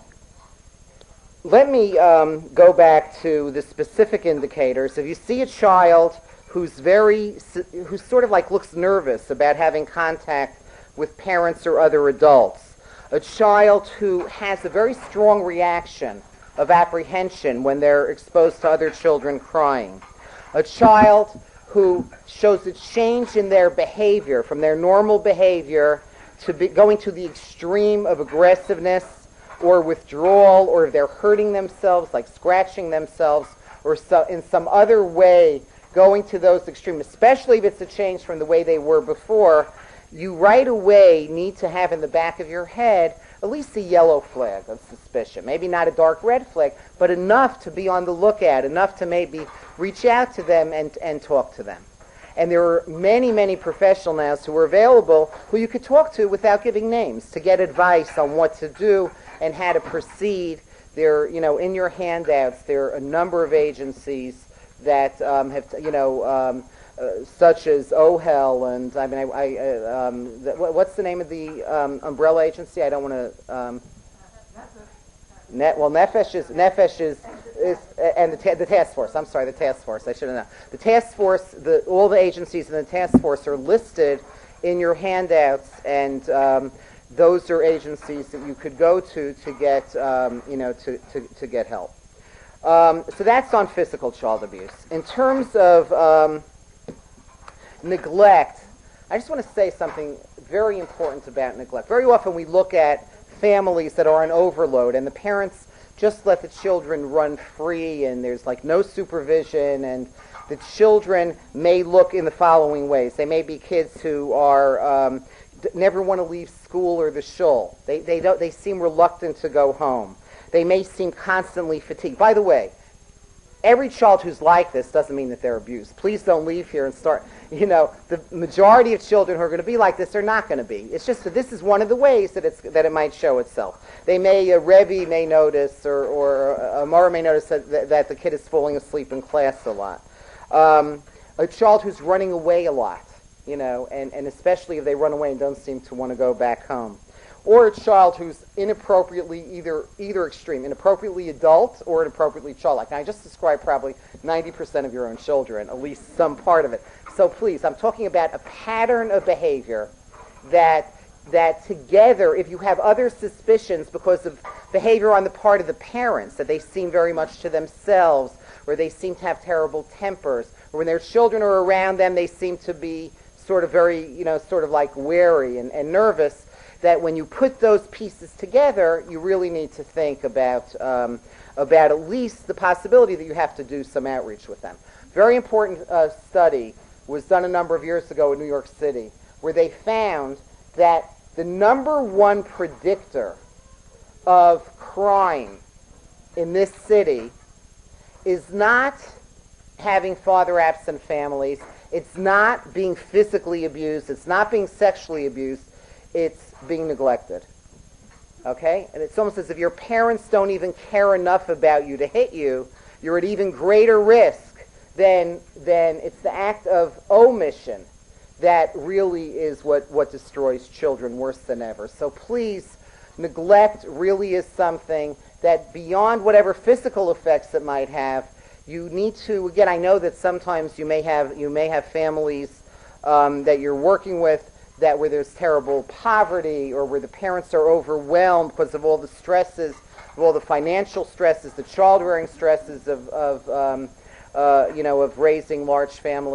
let me um, go back to the specific indicators. If you see a child who's very, who sort of like looks nervous about having contact with parents or other adults, a child who has a very strong reaction of apprehension when they're exposed to other children crying, a child who shows a change in their behavior from their normal behavior to be going to the extreme of aggressiveness or withdrawal, or if they're hurting themselves, like scratching themselves, or so, in some other way going to those extremes, especially if it's a change from the way they were before, you right away need to have in the back of your head at least a yellow flag of suspicion. Maybe not a dark red flag, but enough to be on the lookout, enough to maybe reach out to them and, and talk to them. And there are many, many professionals who are available who you could talk to without giving names to get advice on what to do and how to proceed. There, you know, in your handouts, there are a number of agencies that um, have, you know, um, Uh, such as O H E L, and I mean, I, I uh, um, the, what's the name of the um, umbrella agency? I don't want to. Um, Net, well, Nefesh is Nefesh is, is uh, and the, ta- the task force. I'm sorry, the task force. I should have known. The task force, the, all the agencies in the task force are listed in your handouts, and um, those are agencies that you could go to to get, um, you know, to, to, to get help. Um, so that's on physical child abuse. In terms of um, neglect, I just want to say something very important about neglect. Very often we look at families that are on overload and the parents just let the children run free and there's like no supervision, and the children may look in the following ways. They may be kids who are um, d- never want to leave school or the shul. They, they, don't, they seem reluctant to go home. They may seem constantly fatigued. By the way, every child who's like this doesn't mean that they're abused. Please don't leave here and start, you know, the majority of children who are going to be like this are not going to be. It's just that this is one of the ways that it's that it might show itself. They may, a Rebbe may notice, or, or a Mara may notice that, that the kid is falling asleep in class a lot. Um, a child who's running away a lot, you know, and, and especially if they run away and don't seem to want to go back home. Or a child who's inappropriately either either extreme, inappropriately adult or inappropriately childlike. Now, I just described probably ninety percent of your own children, at least some part of it. So please, I'm talking about a pattern of behavior that that together, if you have other suspicions because of behavior on the part of the parents, that they seem very much to themselves, or they seem to have terrible tempers, or when their children are around them, they seem to be sort of very, you know, sort of like wary and, and nervous, that when you put those pieces together, you really need to think about um, about at least the possibility that you have to do some outreach with them. Very important uh, study was done a number of years ago in New York City, where they found that the number one predictor of crime in this city is not having father-absent families, it's not being physically abused, it's not being sexually abused, it's being neglected. Okay? And it's almost as if your parents don't even care enough about you to hit you, you're at even greater risk than, than it's the act of omission that really is what, what destroys children worse than ever. So please, neglect really is something that beyond whatever physical effects it might have, you need to, again, I know that sometimes you may have, you may have families um, that you're working with that where there's terrible poverty or where the parents are overwhelmed because of all the stresses, of all the financial stresses, the child-rearing stresses of, of um, uh, you know, of raising large families.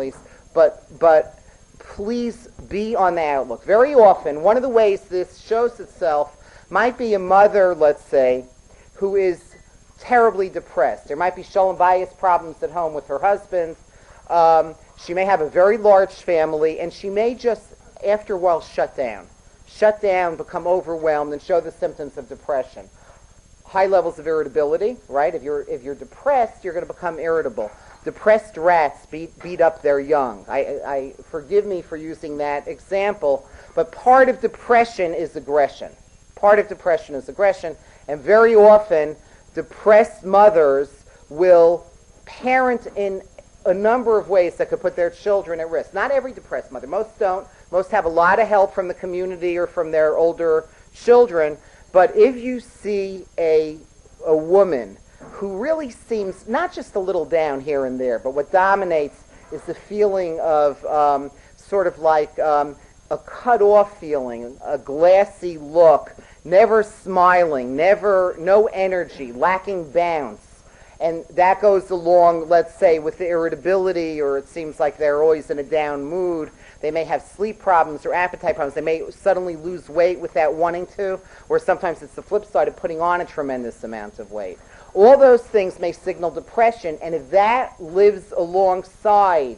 but but please be on the outlook. Very often, one of the ways this shows itself might be a mother, let's say, who is terribly depressed. There might be shalom bayis problems at home with her husband. Um, she may have a very large family, and she may just, after a while, shut down. Shut down, become overwhelmed, and show the symptoms of depression. High levels of irritability, right? If you're if you're depressed, you're going to become irritable. Depressed rats beat beat up their young. I, I forgive me for using that example, but part of depression is aggression. Part of depression is aggression, and very often depressed mothers will parent in a number of ways that could put their children at risk. Not every depressed mother. Most don't. Most have a lot of help from the community or from their older children. But if you see a a woman who really seems not just a little down here and there, but what dominates is the feeling of um, sort of like um, a cut-off feeling, a glassy look, never smiling, never, no energy, lacking bounce. And that goes along, let's say, with the irritability, or it seems like they're always in a down mood. They may have sleep problems or appetite problems. They may suddenly lose weight without wanting to, or sometimes it's the flip side of putting on a tremendous amount of weight. All those things may signal depression, and if that lives alongside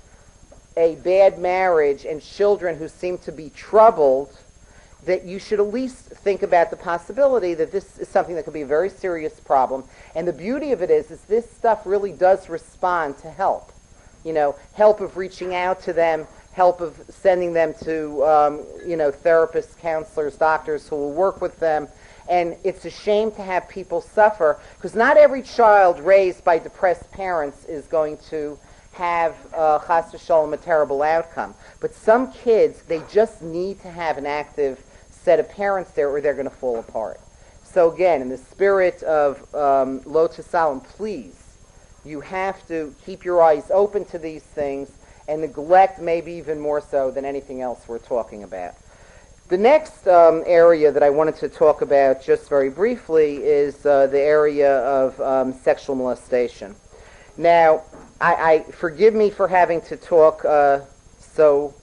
a bad marriage and children who seem to be troubled, that you should at least think about the possibility that this is something that could be a very serious problem. And the beauty of it is, is this stuff really does respond to help. You know, help of reaching out to them, help of sending them to, um, you know, therapists, counselors, doctors who will work with them. And it's a shame to have people suffer, because not every child raised by depressed parents is going to have, uh, chas v'sholom, a terrible outcome. But some kids, they just need to have an active set of parents there, or they're going to fall apart. So again, in the spirit of um, Lo T'Salem, please, you have to keep your eyes open to these things, and neglect maybe even more so than anything else we're talking about. The next um, area that I wanted to talk about just very briefly is uh, the area of um, sexual molestation. Now, I, I forgive me for having to talk uh, so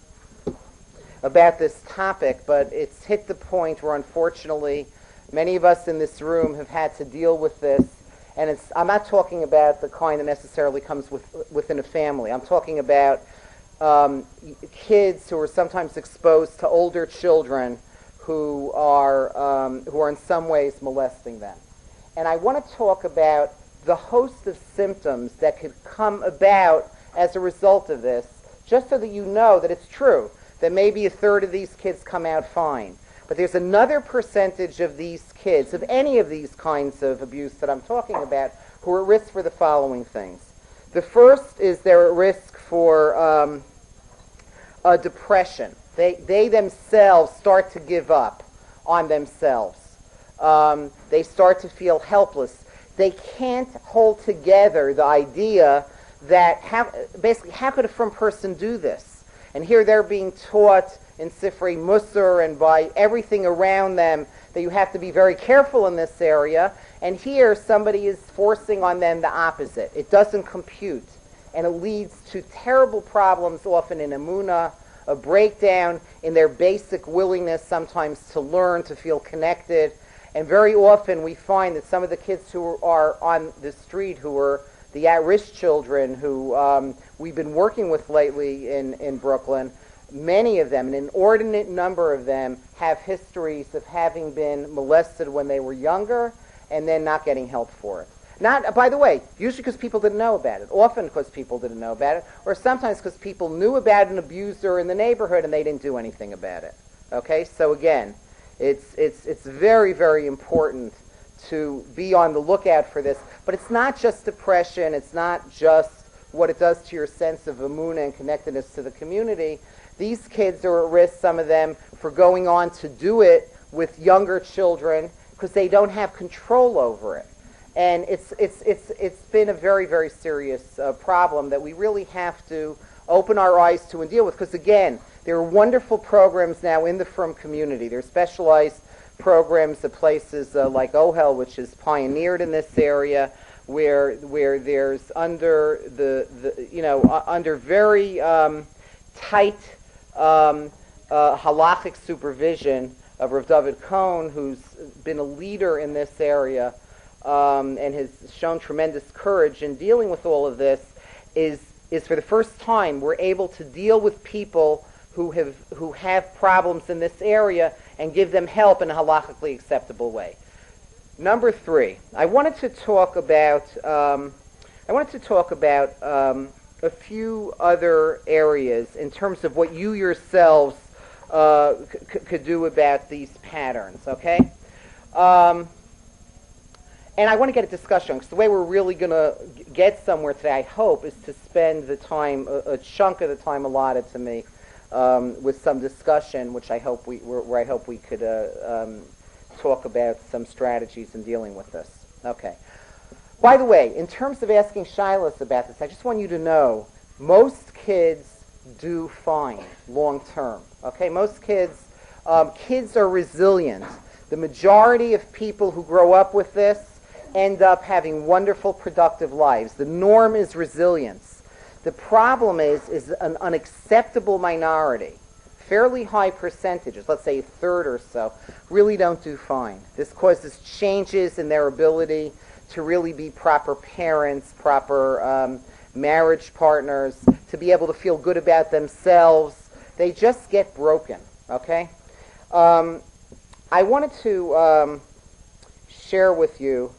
about this topic, but it's hit the point where unfortunately many of us in this room have had to deal with this. And it's, I'm not talking about the kind that necessarily comes with, within a family. I'm talking about um, kids who are sometimes exposed to older children who are, um, who are in some ways molesting them. And I want to talk about the host of symptoms that could come about as a result of this, just so that you know that it's true, that maybe a third of these kids come out fine. But there's another percentage of these kids, of any of these kinds of abuse that I'm talking about, who are at risk for the following things. The first is they're at risk for um, a depression. They, they themselves start to give up on themselves. Um, they start to feel helpless. They can't hold together the idea that, how, basically, how could a frum person do this? And here they're being taught in Sifrei Musar and by everything around them that you have to be very careful in this area. And here somebody is forcing on them the opposite. It doesn't compute. And it leads to terrible problems, often in emunah, a breakdown in their basic willingness sometimes to learn, to feel connected. And very often we find that some of the kids who are on the street, who are the at-risk children who um, we've been working with lately in, in Brooklyn, many of them, an inordinate number of them, have histories of having been molested when they were younger and then not getting help for it. Not, by the way, usually because people didn't know about it, often because people didn't know about it, or sometimes because people knew about an abuser in the neighborhood and they didn't do anything about it. Okay, so again, it's, it's, it's very, very important to be on the lookout for this. But it's not just depression, it's not just what it does to your sense of emunah and connectedness to the community. These kids are at risk, some of them, for going on to do it with younger children because they don't have control over it. And it's, it's, it's, it's been a very, very serious uh, problem that we really have to open our eyes to and deal with. Because again, there are wonderful programs now in the frum community. There are specialized programs at places uh, like OHEL, which has pioneered in this area. where where there's under the, the you know uh, under very um, tight um, uh, halachic supervision of Rav David Cohn, who's been a leader in this area um, and has shown tremendous courage in dealing with all of this, is is for the first time we're able to deal with people who have who have problems in this area and give them help in a halachically acceptable way. Number three, I wanted to talk about um, I wanted to talk about um, a few other areas in terms of what you yourselves uh, c- could do about these patterns. Okay, um, and I want to get a discussion because the way we're really going to get somewhere today, I hope, is to spend the time, a, a chunk of the time allotted to me, um, with some discussion, which I hope we where, where I hope we could. Uh, um, talk about some strategies in dealing with this. Okay. By the way, in terms of asking Shilas about this, I just want you to know most kids do fine long term. Okay, most kids, um, kids are resilient. The majority of people who grow up with this end up having wonderful, productive lives. The norm is resilience. The problem is, is an unacceptable minority, fairly high percentages, let's say a third or so, really don't do fine. This causes changes in their ability to really be proper parents, proper um, marriage partners, to be able to feel good about themselves. They just get broken, okay? Um, I wanted to um, share with you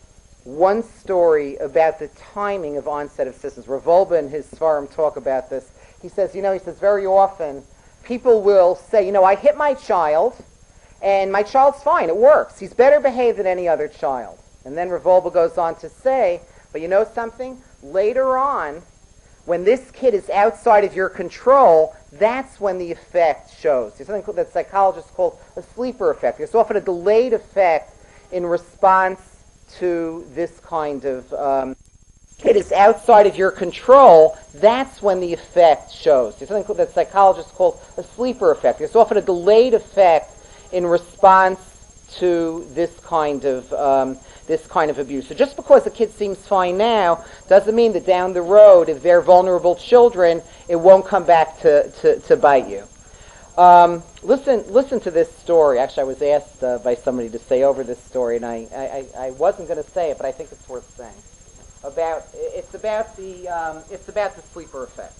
one story about the timing of onset of symptoms. Rav Wolbe and his Svarim talk about this. He says, you know, he says very often, people will say, you know, I hit my child, and my child's fine. It works. He's better behaved than any other child. And then Rav Wolbe goes on to say, but you know something? Later on, when this kid is outside of your control, that's when the effect shows. There's something that psychologists call a sleeper effect. There's often a delayed effect in response to this kind of um, kid is outside of your control, that's when the effect shows. There's something that psychologists call a sleeper effect. There's often a delayed effect in response to this kind of um, this kind of abuse. So just because a kid seems fine now doesn't mean that down the road, if they're vulnerable children, it won't come back to, to, to bite you. Um, listen listen to this story. Actually, I was asked uh, by somebody to say over this story, and I, I, I wasn't going to say it, but I think it's worth saying. About it's about the um, it's about the sleeper effect.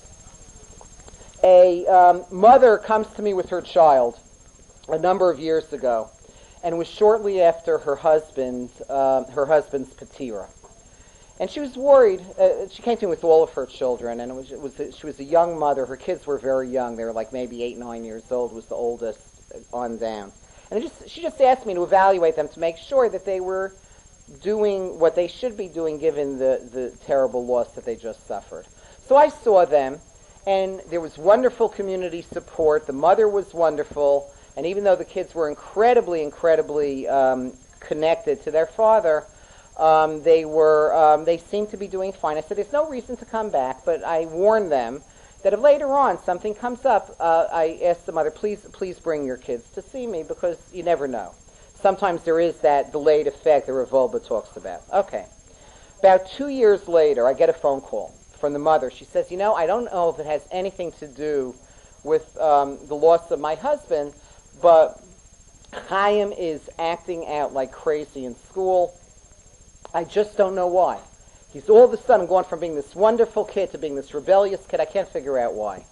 A um, mother comes to me with her child a number of years ago, and it was shortly after her husband um, her husband's patira, and she was worried. Uh, she came to me with all of her children, and it was, it was a, she was a young mother. Her kids were very young; they were like maybe eight, nine years old. Was the oldest on down, and it just she just asked me to evaluate them to make sure that they were doing what they should be doing given the, the terrible loss that they just suffered. So I saw them, and there was wonderful community support. The mother was wonderful, and even though the kids were incredibly, incredibly um, connected to their father, um, they were um, they seemed to be doing fine. I said, there's no reason to come back, but I warned them that if later on something comes up, uh, I asked the mother, please, please bring your kids to see me, because you never know. Sometimes there is that delayed effect that Rav Wolbe talks about. Okay. About two years later, I get a phone call from the mother. She says, you know, I don't know if it has anything to do with um, the loss of my husband, but Chaim is acting out like crazy in school. I just don't know why. He's all of a sudden gone from being this wonderful kid to being this rebellious kid. I can't figure out why.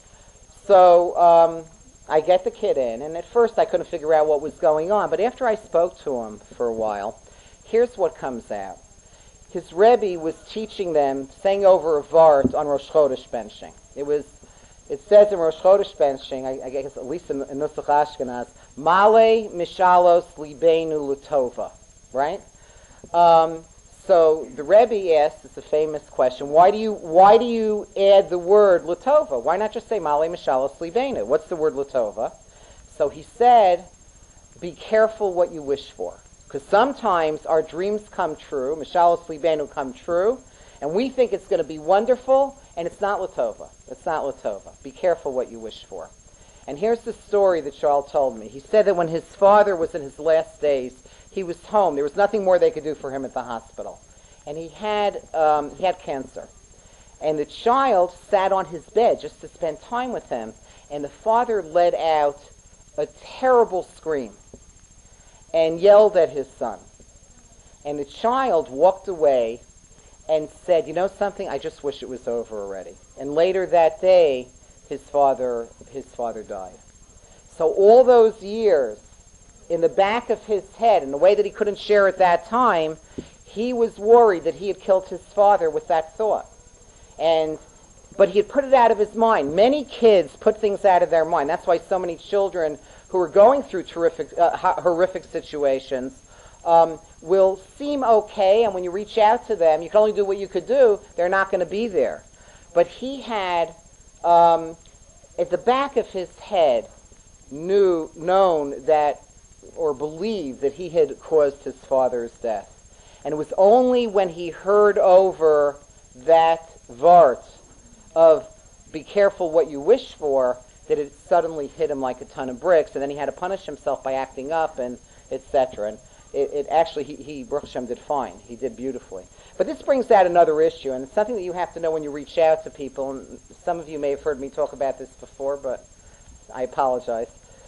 So um, I get the kid in, and at first I couldn't figure out what was going on, but after I spoke to him for a while, here's what comes out. His Rebbe was teaching them, saying over a vart on Rosh Chodesh benching. It was, it says in Rosh Chodesh benching, I, I guess at least in, in Nusach Ashkenaz, Male Mishalos Libeinu Lutova, right? Um, so the Rebbe asked, it's a famous question, why do you why do you add the word Latova? Why not just say Male Mishalos Libeinu? What's the word Latova? So he said, be careful what you wish for. Because sometimes our dreams come true, Mishalos Libeinu come true, and we think it's going to be wonderful, and it's not Latova. It's not Latova. Be careful what you wish for. And here's the story that Charles told me. He said that when his father was in his last days, he was home. There was nothing more they could do for him at the hospital. and he had um, he had cancer. And the child sat on his bed just to spend time with him, and the father let out a terrible scream and yelled at his son. And the child walked away and said, you know something, I just wish it was over already. And later that day, his father, his father died. So all those years, in the back of his head, in the way that he couldn't share at that time, he was worried that he had killed his father with that thought. And but he had put it out of his mind. Many kids put things out of their mind. That's why so many children who are going through terrific, uh, horrific situations um, will seem okay, and when you reach out to them, you can only do what you could do. They're not going to be there. But he had, um, at the back of his head, knew, known that, or believed that he had caused his father's death. And it was only when he heard over that vart of be careful what you wish for that it suddenly hit him like a ton of bricks, and then he had to punish himself by acting up, and et cetera. And it, it actually, he, he, Baruch Hashem, did fine. He did beautifully. But this brings out another issue, and it's something that you have to know when you reach out to people. And some of you may have heard me talk about this before, but I apologize.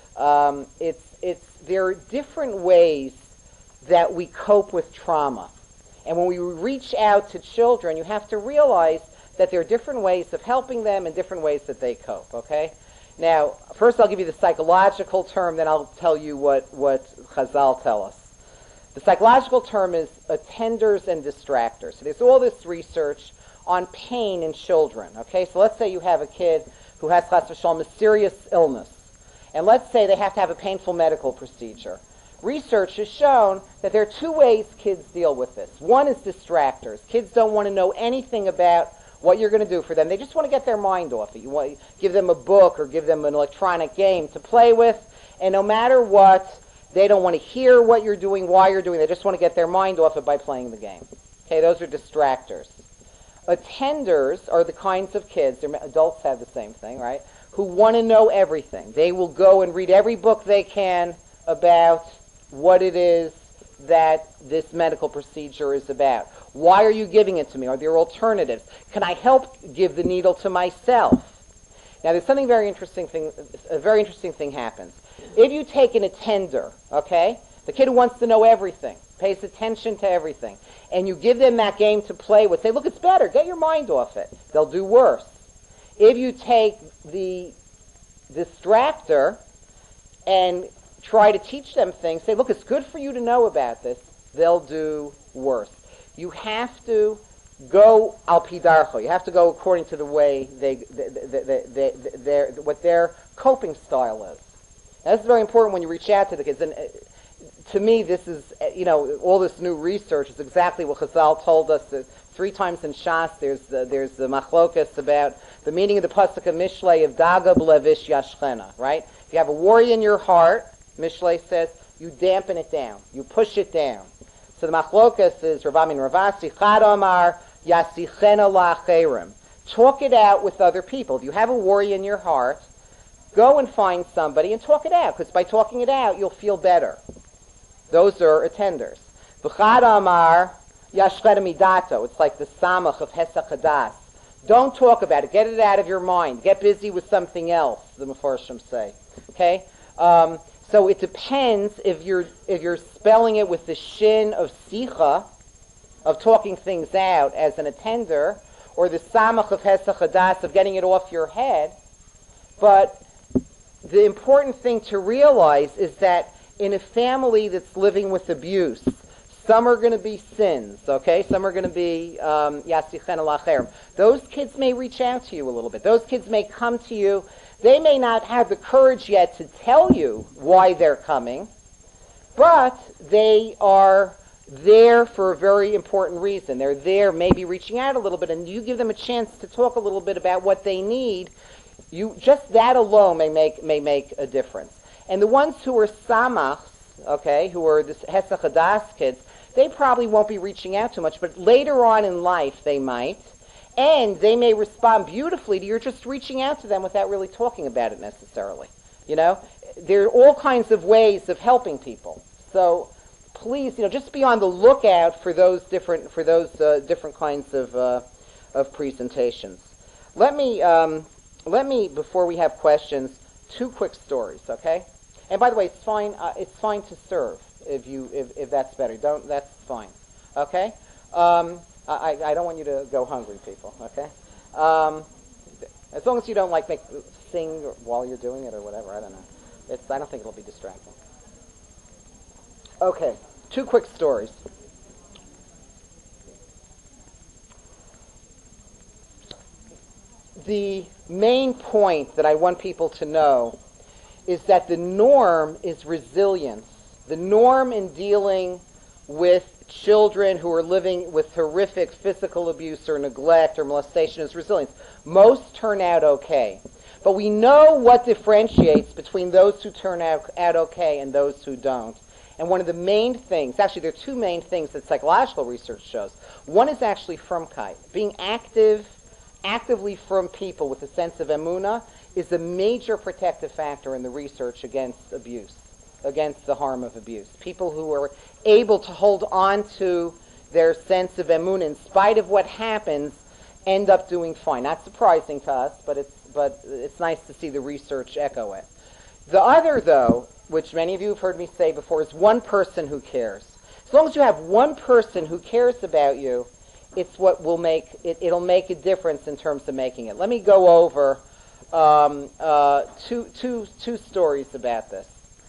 Um, it's, it's, there are different ways that we cope with trauma. And when we reach out to children, you have to realize that there are different ways of helping them and different ways that they cope, okay? Now, first I'll give you the psychological term, then I'll tell you what, what Chazal tell us. The psychological term is attenders and distractors. So there's all this research on pain in children, okay? So let's say you have a kid who has, chas v'shalom, a serious illness. And let's say they have to have a painful medical procedure. Research has shown that there are two ways kids deal with this. One is distractors. Kids don't want to know anything about what you're going to do for them. They just want to get their mind off it. You want to give them a book or give them an electronic game to play with, and no matter what, they don't want to hear what you're doing, why you're doing it. They just want to get their mind off it by playing the game. Okay, those are distractors. Attenders are the kinds of kids, adults have the same thing, right, who want to know everything. They will go and read every book they can about what it is that this medical procedure is about. Why are you giving it to me? Are there alternatives? Can I help give the needle to myself? Now, there's something very interesting thing, a very interesting thing happens. If you take an attender, okay, the kid who wants to know everything, pays attention to everything, and you give them that game to play with, say, look, it's better, get your mind off it. They'll do worse. If you take the distractor and try to teach them things, say, look, it's good for you to know about this, they'll do worse. You have to go al pi darcho. You have to go according to the way they, they, they, they, they, their, what their coping style is. Now, this is very important when you reach out to the kids. And uh, to me, this is, uh, you know, all this new research is exactly what Chazal told us. That three times in Shas, there's the, there's the machlokas about the meaning of the pasuk of Mishlei of Daga b'levish yashchena, right? If you have a worry in your heart, Mishlei says, you dampen it down. You push it down. So the machlokas is Rav Amin Ravasi, Chad Omar, Yasichena la'acherim. Talk it out with other people. If you have a worry in your heart, go and find somebody and talk it out, because by talking it out, you'll feel better. Those are attenders. V'chad Omar, Yashchena midato. It's like the samach of Hesach Hadas. Don't talk about it. Get it out of your mind. Get busy with something else, the Mefarshim say. Okay? Um, So it depends if you're if you're spelling it with the shin of sicha, of talking things out as an attender, or the samach of hesach hadas, of getting it off your head. But the important thing to realize is that in a family that's living with abuse, some are going to be sins, okay? Some are going to be yasichen alacherim. Those kids may reach out to you a little bit. Those kids may come to you. They may not have the courage yet to tell you why they're coming, but they are there for a very important reason. They're there maybe reaching out a little bit, and you give them a chance to talk a little bit about what they need. You just that alone may make may make a difference. And the ones who are samachs, okay, who are the Hesach Hadas kids, they probably won't be reaching out too much, but later on in life they might. And they may respond beautifully to your just reaching out to them without really talking about it necessarily. You know, there are all kinds of ways of helping people. So please, you know, just be on the lookout for those different for those uh, different kinds of uh, of presentations. Let me um, let me before we have questions, two quick stories, okay? And by the way, it's fine. Uh, it's fine to serve if you if, if that's better. Don't that's fine, okay? Um, I I don't want you to go hungry, people, okay? Um, as long as you don't like make sing while you're doing it or whatever. I don't know. It's I don't think it'll be distracting. Okay, two quick stories. The main point that I want people to know is that the norm is resilience. The norm in dealing with children who are living with horrific physical abuse or neglect or molestation is resilience. Most turn out okay. But we know what differentiates between those who turn out, out okay and those who don't. And one of the main things, actually there are two main things that psychological research shows. One is actually frumkeit. Being active, actively from people with a sense of emunah is a major protective factor in the research against abuse, against the harm of abuse. People who are able to hold on to their sense of emunah in spite of what happens end up doing fine. Not surprising to us, but it's, but it's nice to see the research echo it. The other, though, which many of you have heard me say before, is one person who cares. As long as you have one person who cares about you, it's what will make it, it'll make a difference in terms of making it. Let me go over um, uh, two, two, two stories about this.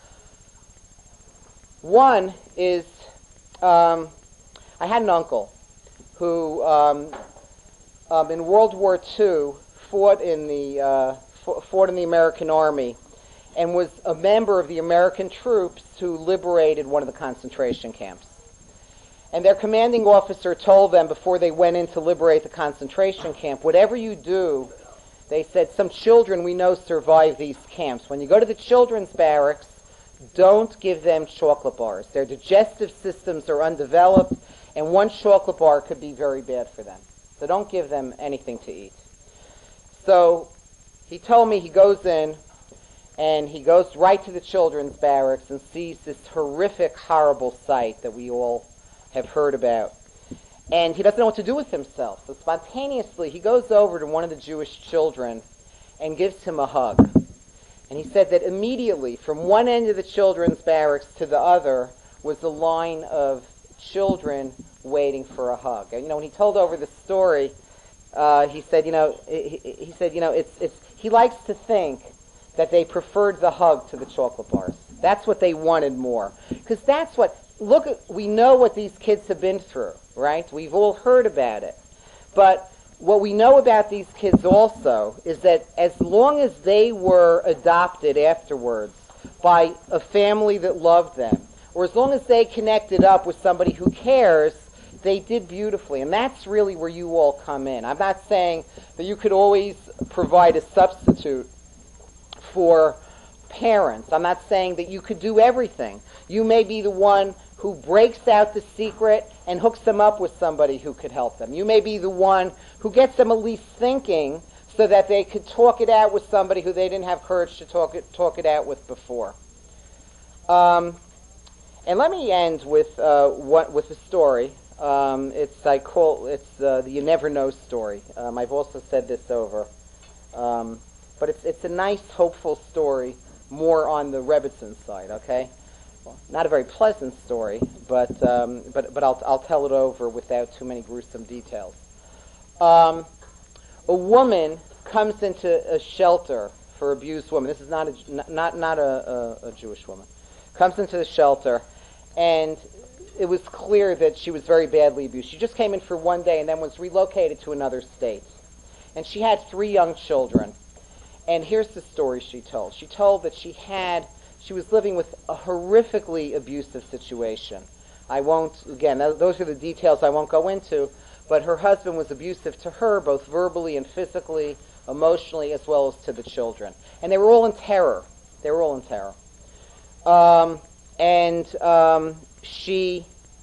One is um, I had an uncle who, um, um, in World War Two, fought in the uh, fought in the American Army, and was a member of the American troops who liberated one of the concentration camps. And their commanding officer told them before they went in to liberate the concentration camp, whatever you do, they said, some children we know survive these camps. When you go to the children's barracks, don't give them chocolate bars. Their digestive systems are undeveloped, and one chocolate bar could be very bad for them. So don't give them anything to eat. So he told me he goes in, and he goes right to the children's barracks and sees this horrific, horrible sight that we all have heard about. And he doesn't know what to do with himself. So spontaneously, he goes over to one of the Jewish children and gives him a hug. And he said that immediately, from one end of the children's barracks to the other, was a line of children waiting for a hug. And, you know, when he told over the story, uh, he said, you know, he, he said, you know, it's, it's, he likes to think that they preferred the hug to the chocolate bars. That's what they wanted more. Because that's what, look, at, we know what these kids have been through, right? We've all heard about it. But what we know about these kids also is that as long as they were adopted afterwards by a family that loved them, or as long as they connected up with somebody who cares, they did beautifully. And that's really where you all come in. I'm not saying that you could always provide a substitute for parents. I'm not saying that you could do everything. You may be the one who breaks out the secret and hooks them up with somebody who could help them. You may be the one who gets them at least thinking so that they could talk it out with somebody who they didn't have courage to talk it, talk it out with before. Um, and let me end with uh, what with a story. Um, it's I call it's uh, the You Never Know story. Um, I've also said this over. Um, But it's it's a nice, hopeful story, more on the Rebbitzin side, okay? Well, not a very pleasant story, but um, but but I'll I'll tell it over without too many gruesome details. Um, a woman comes into a shelter for abused women. This is not a not not a, a, a Jewish woman. Comes into the shelter, and it was clear that she was very badly abused. She just came in for one day and then was relocated to another state, and she had three young children. And here's the story she told. She told that she had, she was living with a horrifically abusive situation. I won't, again, those are the details I won't go into, but her husband was abusive to her, both verbally and physically, emotionally, as well as to the children. And they were all in terror. They were all in terror. Um, and um, she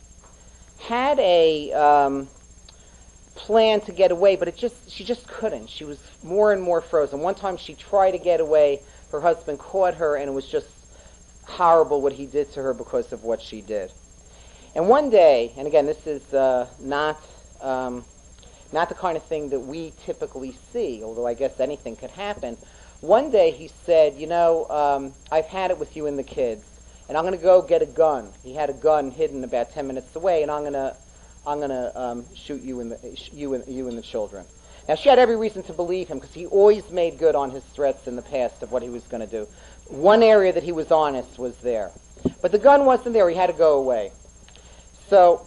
had a um, plan to get away, but it just she just couldn't. She was more and more frozen. One time she tried to get away. Her husband caught her, and it was just horrible what he did to her because of what she did. And one day, and again, this is uh, not um, not the kind of thing that we typically see, although I guess anything could happen. One day he said, you know, um, I've had it with you and the kids, and I'm going to go get a gun. He had a gun hidden about ten minutes away, and I'm going to I'm going to um, shoot you and the sh- you and you and the children. Now, she had every reason to believe him because he always made good on his threats in the past of what he was going to do. One area that he was honest was there. But the gun wasn't there. He had to go away. So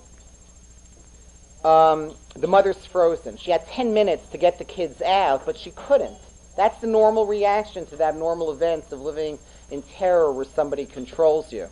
um, the mother's frozen. She had ten minutes to get the kids out, but she couldn't. That's the normal reaction to the abnormal events of living in terror where somebody controls you.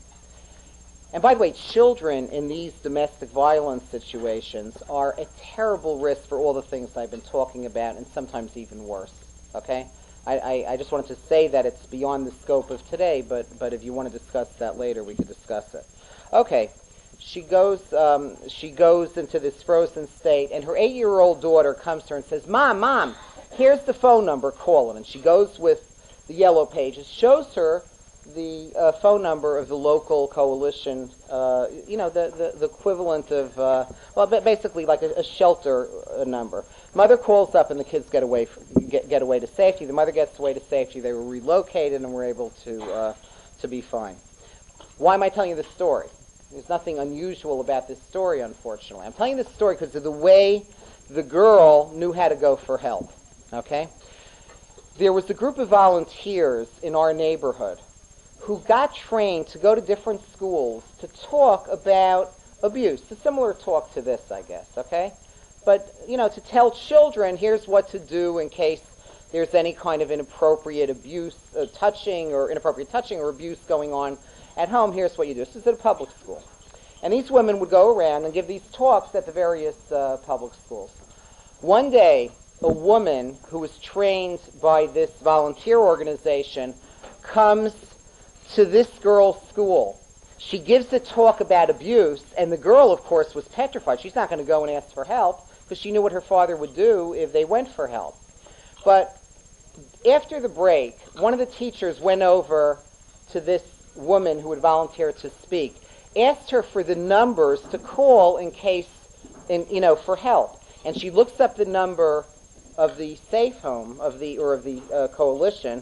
And by the way, children in these domestic violence situations are a terrible risk for all the things I've been talking about, and sometimes even worse. Okay? I, I, I just wanted to say that it's beyond the scope of today, but, but if you want to discuss that later, we could discuss it. Okay. She goes, um, she goes into this frozen state, and her eight-year-old daughter comes to her and says, Mom, Mom, here's the phone number, call it. And she goes with the yellow pages, shows her the uh, phone number of the local coalition, uh, you know, the, the, the equivalent of, uh, well, basically like a, a shelter uh, number. Mother calls up and the kids get away, get, get away to safety. The mother gets away to safety. They were relocated and were able to, uh, to be fine. Why am I telling you this story? There's nothing unusual about this story, unfortunately. I'm telling you this story because of the way the girl knew how to go for help, okay? There was a group of volunteers in our neighborhood who got trained to go to different schools to talk about abuse. A similar talk to this, I guess, okay? But, you know, to tell children, here's what to do in case there's any kind of inappropriate abuse, uh, touching or inappropriate touching or abuse going on at home. Here's what you do. This is at a public school. And these women would go around and give these talks at the various uh, public schools. One day, a woman who was trained by this volunteer organization comes to this girl's school. She gives a talk about abuse, and the girl, of course, was petrified. She's not going to go and ask for help because she knew what her father would do if they went for help. But after the break, one of the teachers went over to this woman who had volunteered to speak, asked her for the numbers to call in case, in, you know, for help. And she looks up the number of the safe home of the or of the uh, coalition,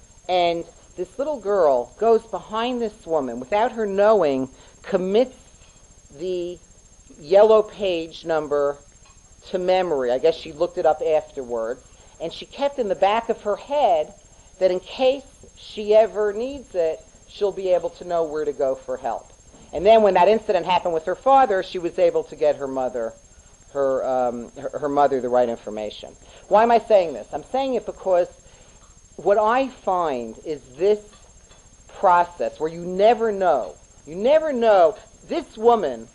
and this little girl goes behind this woman without her knowing, commits the yellow page number to memory. I guess she looked it up afterwards, and she kept in the back of her head that in case she ever needs it, she'll be able to know where to go for help. And then when that incident happened with her father, she was able to get her mother, her, um, her, her mother the right information. Why am I saying this? I'm saying it because what I find is this process where you never know. You never know. This woman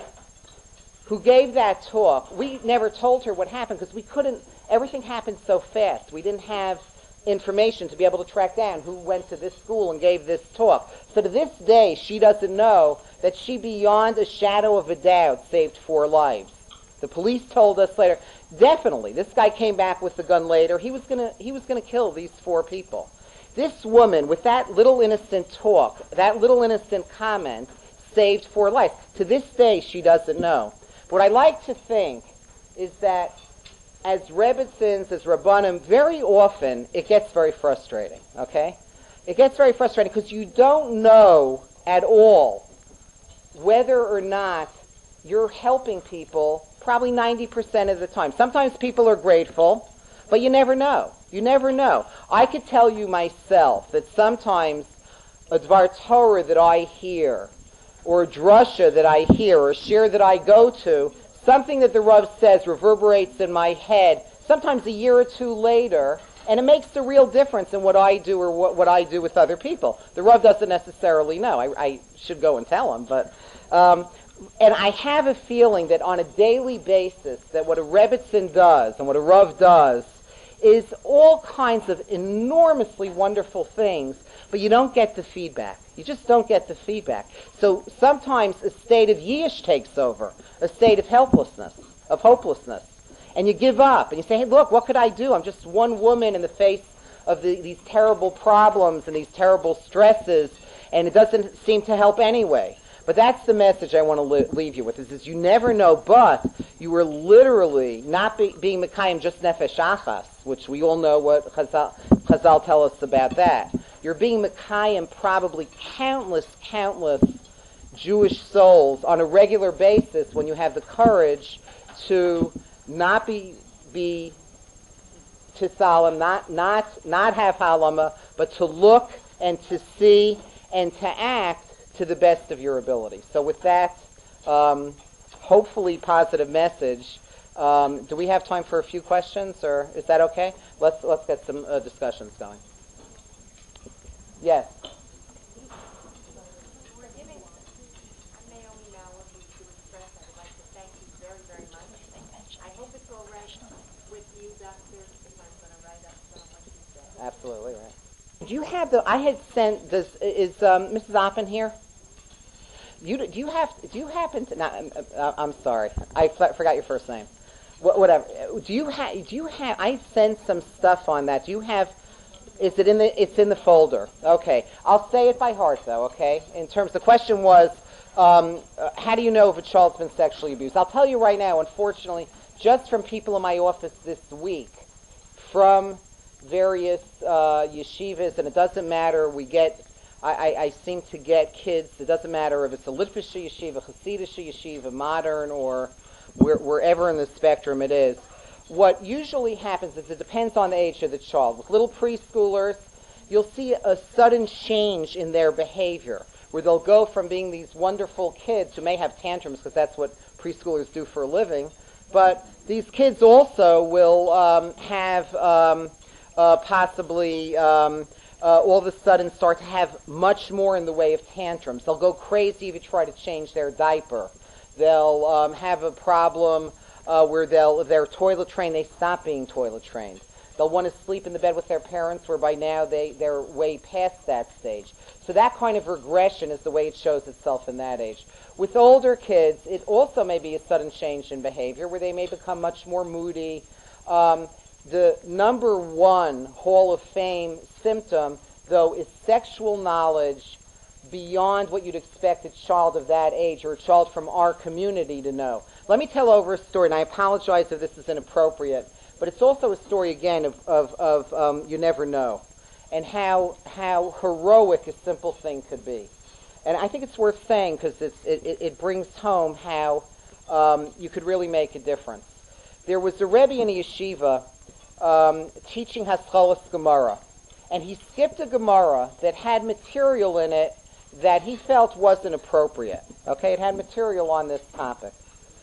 who gave that talk, we never told her what happened because we couldn't, everything happened so fast. We didn't have information to be able to track down who went to this school and gave this talk. So to this day, she doesn't know that she, beyond a shadow of a doubt, saved four lives. The police told us later, definitely, this guy came back with the gun later, he was gonna he was gonna kill these four people. This woman, with that little innocent talk, that little innocent comment, saved four lives. To this day, she doesn't know. What I like to think is that as Rebbitzins, as Rabbanim, very often it gets very frustrating, okay? It gets very frustrating because you don't know at all whether or not you're helping people probably ninety percent of the time. Sometimes people are grateful, but you never know. You never know. I could tell you myself that sometimes a Dvar Torah that I hear, or a drasha that I hear, or a shir that I go to, something that the Rav says reverberates in my head sometimes a year or two later, and it makes a real difference in what I do or what, what I do with other people. The Rav doesn't necessarily know. I, I should go and tell him, but... Um, and I have a feeling that on a daily basis that what a Rebbitzin does and what a Rav does is all kinds of enormously wonderful things, but you don't get the feedback. You just don't get the feedback. So sometimes a state of yish takes over, a state of helplessness, of hopelessness, and you give up, and you say, hey, look, what could I do? I'm just one woman in the face of the, these terrible problems and these terrible stresses, and it doesn't seem to help anyway. But that's the message I want to li- leave you with, is, is you never know, but you were literally not be, being Mekayim just Nefesh Achas, which we all know what Chazal, Chazal tell us about that. You're being Mekayim probably countless, countless Jewish souls on a regular basis when you have the courage to not be be tisalim, not not not have halama, but to look and to see and to act to the best of your ability. So with that, um, hopefully positive message. Um, do we have time for a few questions, or is that okay? Let's let's get some uh, discussions going. Yes. Absolutely right. Do you have the? I had sent this. Is um, Missus Oppen here? You do you have? Do you happen to? Not, I'm, I'm sorry. I f- forgot your first name. Wh- whatever. Do you have? Do you have? I sent some stuff on that. Do you have? Is it in the? It's in the folder. Okay. I'll say it by heart though. Okay. In terms, the question was, um, uh, how do you know if a child's been sexually abused? I'll tell you right now. Unfortunately, just from people in my office this week, from various uh, yeshivas, and it doesn't matter. We get, I, I, I seem to get kids. It doesn't matter if it's a Litvish yeshiva, Hasidish yeshiva, modern, or where, wherever in the spectrum it is. What usually happens is it depends on the age of the child. With little preschoolers, you'll see a sudden change in their behavior, where they'll go from being these wonderful kids who may have tantrums, because that's what preschoolers do for a living, but these kids also will um, have um, Uh, possibly um, uh, all of a sudden start to have much more in the way of tantrums. They'll go crazy if you try to change their diaper. They'll um, have a problem uh, where they'll, if they're toilet trained, they stop being toilet trained. They'll want to sleep in the bed with their parents, where by now they, they're way past that stage. So that kind of regression is the way it shows itself in that age. With older kids, it also may be a sudden change in behavior, where they may become much more moody. Um, The number one Hall of Fame symptom, though, is sexual knowledge beyond what you'd expect a child of that age or a child from our community to know. Let me tell over a story, and I apologize if this is inappropriate, but it's also a story, again, of, of, of um, you never know, and how how heroic a simple thing could be. And I think it's worth saying, because it, it, it brings home how um, you could really make a difference. There was a Rebbe in a yeshiva Um, teaching Haschalas Gemara, and he skipped a Gemara that had material in it that he felt wasn't appropriate. Okay, it had material on this topic,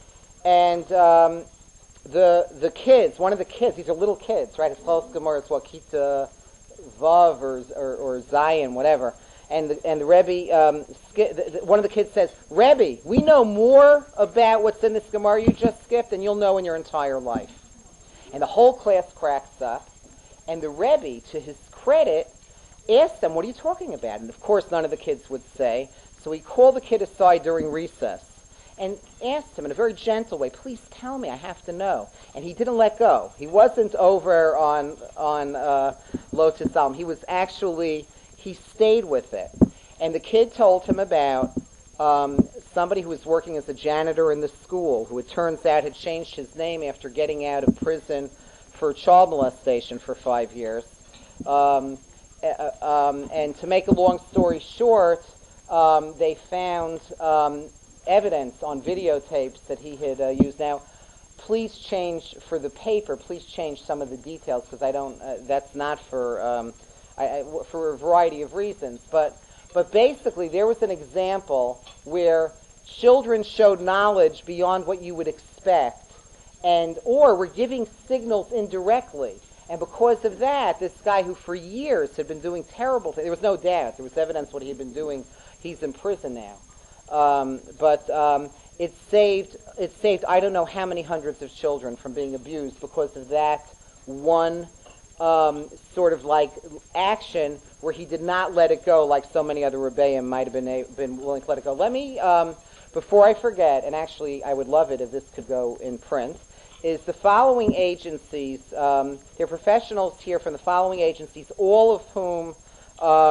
and um, the the kids, one of the kids, these are little kids, right? Haschalas Gemara is what, Kita Vav or, or or Zion, whatever. And the, and the Rebbe, um, sk- the, the, one of the kids says, "Rebbe, we know more about what's in this Gemara you just skipped than you'll know in your entire life." And the whole class cracks up, and the Rebbe, to his credit, asked them, "What are you talking about?" And of course, none of the kids would say. So he called the kid aside during recess and asked him in a very gentle way, "Please tell me, I have to know." And he didn't let go. He wasn't over on on uh, Lotus Alm. He was actually, he stayed with it. And the kid told him about um, somebody who was working as a janitor in the school, who it turns out had changed his name after getting out of prison for child molestation for five years. Um, uh, um, and to make a long story short, um, they found um, evidence on videotapes that he had uh, used. Now, please change for the paper. Please change some of the details, because I don't. Uh, that's not for um, I, I, for a variety of reasons, but. But basically, there was an example where children showed knowledge beyond what you would expect, and or were giving signals indirectly. And because of that, this guy who for years had been doing terrible things, there was no doubt, there was evidence what he had been doing, he's in prison now. Um, but um, it saved, it saved I don't know how many hundreds of children from being abused because of that one um, sort of like action where he did not let it go like so many other Rebbeim might have been, a, been willing to let it go. Let me, um, before I forget, and actually I would love it if this could go in print, is the following agencies, um, there are professionals here from the following agencies, all of whom um,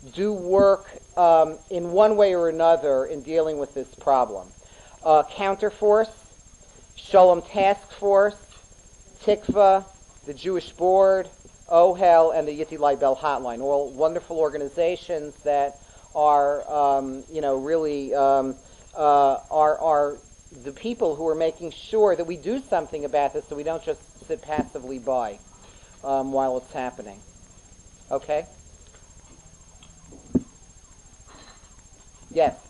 do work um, in one way or another in dealing with this problem. Uh, Counterforce, Shalom Task Force, Tikva, the Jewish Board, OHEL, and the Yitti Leibel Hotline, all wonderful organizations that are, um, you know, really um, uh, are, are the people who are making sure that we do something about this so we don't just sit passively by um, while it's happening. Okay? Yes?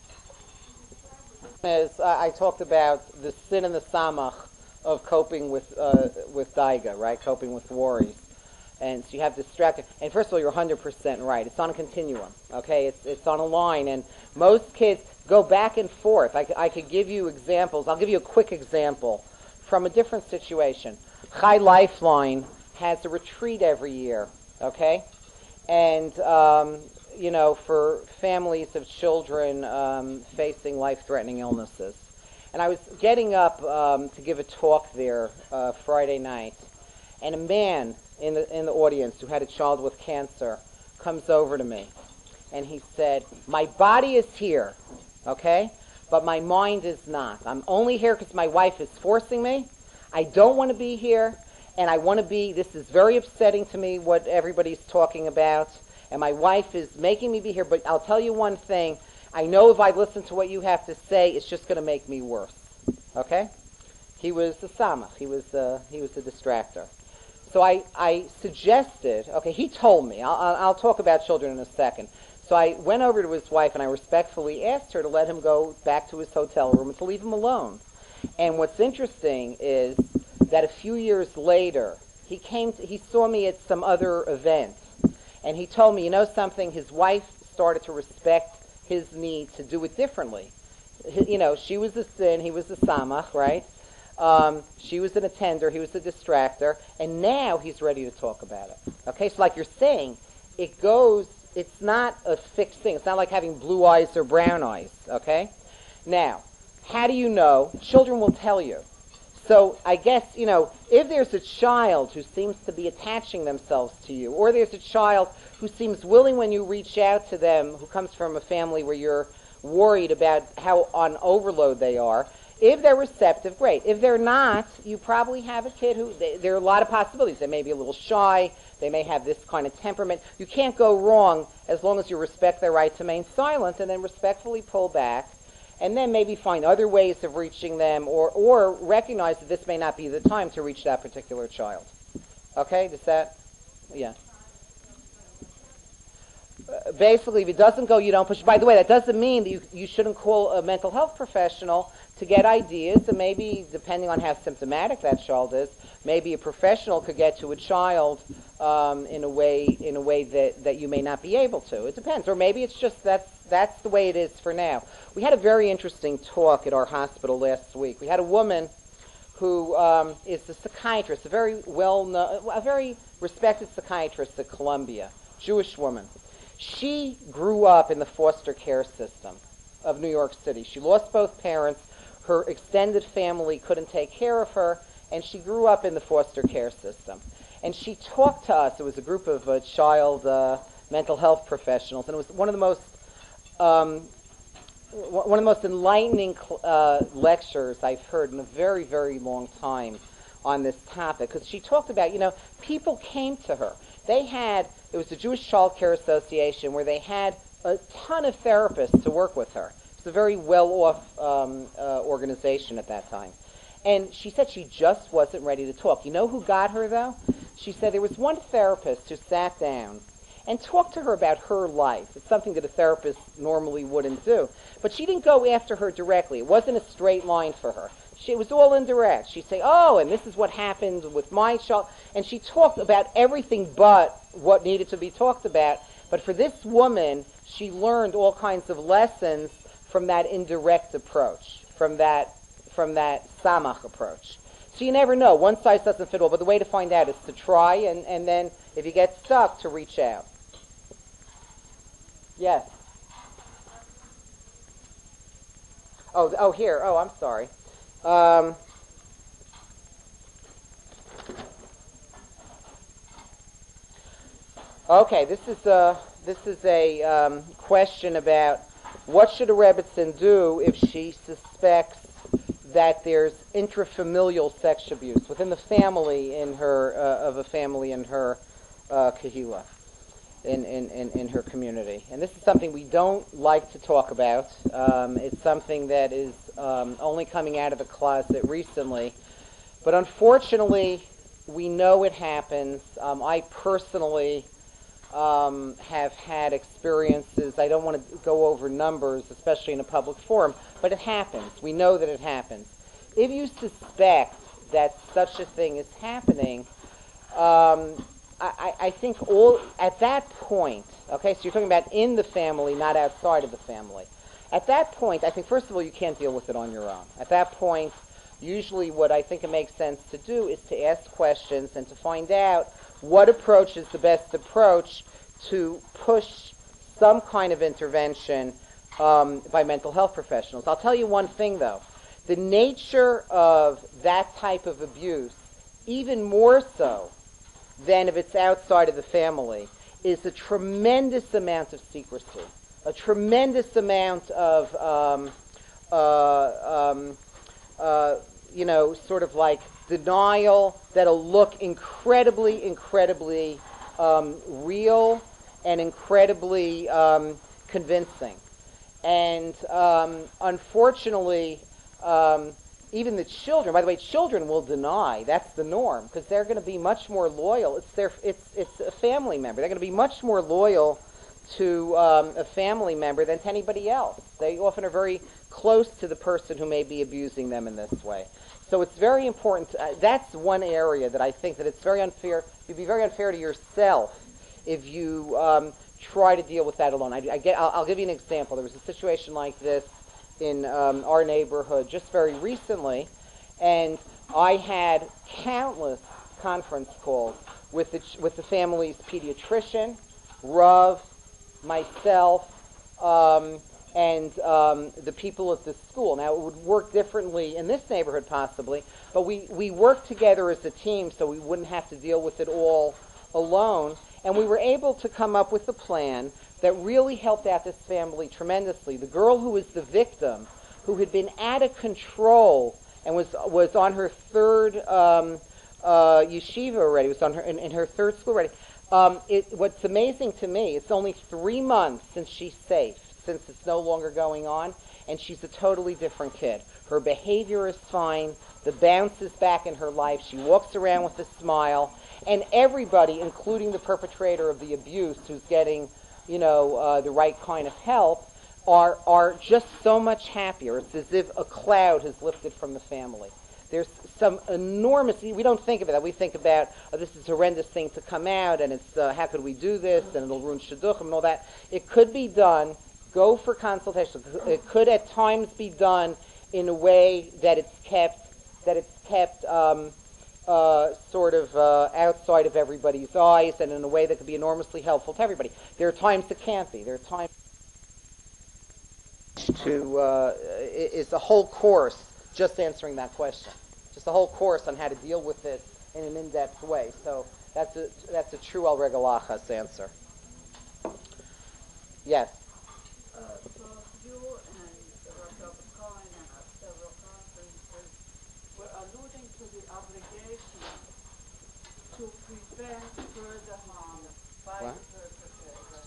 As uh, I talked about the sin and the samach of coping with uh, with daiga, right? Coping with worries. And so you have distracted. And first of all, you're one hundred percent right. It's on a continuum, okay? It's it's on a line. And most kids go back and forth. I, I could give you examples. I'll give you a quick example from a different situation. Chai Lifeline has a retreat every year, okay? And, um, you know, for families of children um, facing life-threatening illnesses. And I was getting up um, to give a talk there uh, Friday night, and a man in the in the audience who had a child with cancer comes over to me, and he said, "My body is here, okay, but my mind is not. I'm only here because my wife is forcing me. I don't want to be here, and I want to be. This is very upsetting to me what everybody's talking about, and my wife is making me be here. But I'll tell you one thing. I know if I listen to what you have to say, it's just going to make me worse." Okay? He was a samach. He was a, he was a distractor. So I, I suggested, okay, he told me, I'll, I'll I'll talk about children in a second. So I went over to his wife and I respectfully asked her to let him go back to his hotel room and to leave him alone. And what's interesting is that a few years later, he came, to, he saw me at some other event, and he told me, you know something, his wife started to respect his need to do it differently. You know, she was a sin, he was a samach, right? Um, she was an attender, he was a distractor, and now he's ready to talk about it. Okay, so like you're saying, it goes, it's not a fixed thing. It's not like having blue eyes or brown eyes, okay? Now, how do you know? Children will tell you. So I guess, you know, if there's a child who seems to be attaching themselves to you, or there's a child who seems willing when you reach out to them, who comes from a family where you're worried about how on overload they are, if they're receptive, great. If they're not, you probably have a kid who, they, there are a lot of possibilities. They may be a little shy. They may have this kind of temperament. You can't go wrong as long as you respect their right to remain silent and then respectfully pull back, and then maybe find other ways of reaching them, or, or recognize that this may not be the time to reach that particular child. Okay, does that, yeah. Uh, basically, if it doesn't go, you don't push. By the way, that doesn't mean that you, you shouldn't call a mental health professional to get ideas, and maybe, depending on how symptomatic that child is, maybe a professional could get to a child um, in a way in a way that, that you may not be able to. It depends. Or maybe it's just that's, that's the way it is for now. We had a very interesting talk at our hospital last week. We had a woman who um, is a psychiatrist, a very well-known, a very respected psychiatrist at Columbia, Jewish woman. She grew up in the foster care system of New York City. She lost both parents. Her extended family couldn't take care of her, and she grew up in the foster care system. And she talked to us. It was a group of uh, child uh, mental health professionals, and it was one of the most um, one of the most enlightening uh, lectures I've heard in a very, very long time on this topic. Because she talked about, you know, people came to her. They had, it was the Jewish Child Care Association, where they had a ton of therapists to work with her. It's a very well-off um, uh, organization at that time. And she said she just wasn't ready to talk. You know who got her, though? She said there was one therapist who sat down and talked to her about her life. It's something that a therapist normally wouldn't do. But she didn't go after her directly. It wasn't a straight line for her. She, it was all indirect. She'd say, oh, and this is what happened with my child. And she talked about everything but what needed to be talked about. But for this woman, she learned all kinds of lessons from that indirect approach, from that from that samach approach. So you never know. One size doesn't fit all, but the way to find out is to try, and, and then if you get stuck, to reach out. Yes? Oh, oh, here. Oh, I'm sorry. Um, okay, this is uh, this is a um, question about what should a Rebbitzin do if she suspects that there's intrafamilial sex abuse within the family in her uh, of a family in her uh, kahila, in, in, in, in her community. And this is something we don't like to talk about. Um, it's something that is um, only coming out of the closet recently. But unfortunately, we know it happens. Um, I personally um, have had experiences. I don't want to go over numbers, especially in a public forum, but it happens. We know that it happens. If you suspect that such a thing is happening, um, I, I think all at that point, okay, so you're talking about in the family, not outside of the family. At that point, I think, first of all, you can't deal with it on your own. At that point, usually what I think it makes sense to do is to ask questions and to find out what approach is the best approach to push some kind of intervention um, by mental health professionals. I'll tell you one thing, though. The nature of that type of abuse, even more so than if it's outside of the family, is a tremendous amount of secrecy, a tremendous amount of, um, uh, um, uh, you know, sort of like denial that'll look incredibly, incredibly um, real and incredibly um, convincing. And um, unfortunately, um, even the children, by the way, children will deny. That's the norm, because they're going to be much more loyal. It's their, it's, it's a family member. They're going to be much more loyal to um, a family member than to anybody else. They often are very close to the person who may be abusing them in this way. So it's very important. To, uh, that's one area that I think that it's very unfair. You'd be very unfair to yourself if you um, try to deal with that alone. I, I get, I'll, I'll give you an example. There was a situation like this in um, our neighborhood just very recently, and I had countless conference calls with the, with the family's pediatrician, Rav, myself, um, and um, the people at the school. Now, it would work differently in this neighborhood possibly, but we, we worked together as a team so we wouldn't have to deal with it all alone, and we were able to come up with a plan that really helped out this family tremendously. The girl who was the victim, who had been out of control and was was on her third um, uh, yeshiva already, was on her in, in her third school already. Um, it, what's amazing to me, it's only three months since she's safe, since it's no longer going on, and she's a totally different kid. Her behavior is fine. The bounce is back in her life. She walks around with a smile, and everybody, including the perpetrator of the abuse, who's getting you know, uh, the right kind of help, are are just so much happier. It's as if a cloud has lifted from the family. There's some enormous, we don't think about that. We think about, oh, this is a horrendous thing to come out, and it's, uh, how could we do this, and it'll ruin shidduchim and all that. It could be done. Go for consultation. It could at times be done in a way that it's kept, that it's kept, um, Uh, sort of uh, outside of everybody's eyes, and in a way that could be enormously helpful to everybody. There are times that can't be. There are times to uh, is a whole course just answering that question, just a whole course on how to deal with this in an in-depth way. So that's a that's a true al regalachas answer. Yes. Uh, so you and Rabbi Cohen and at several conferences were alluding to the obligation to prevent further harm by What? the perpetrator.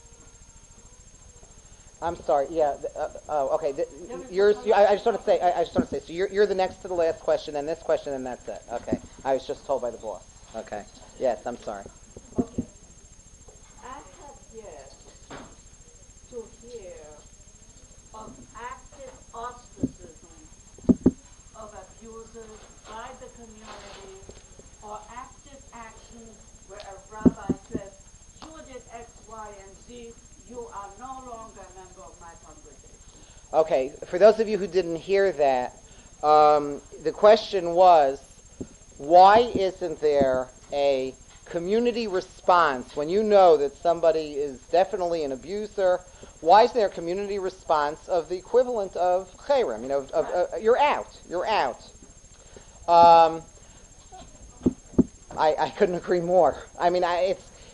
I'm sorry. Yeah. th- Uh, oh, okay. Th- yours. You, I, I just want to say. I, I just want to say. So you're you're the next to the last question, and this question, and that's it. Okay. I was just told by the boss. Okay. Yes. I'm sorry. Okay. I have yet to hear of active ostracism of abusers by the community, or active action where a rabbi says, you did X, Y, and Z, you are no longer a member of my congregation. Okay, for those of you who didn't hear that, um, the question was, why isn't there a community response when you know that somebody is definitely an abuser? Why is there a community response of the equivalent of cherem? You know, of, of, uh, you're out. You're out. Um, I, I couldn't agree more. I mean, I, it's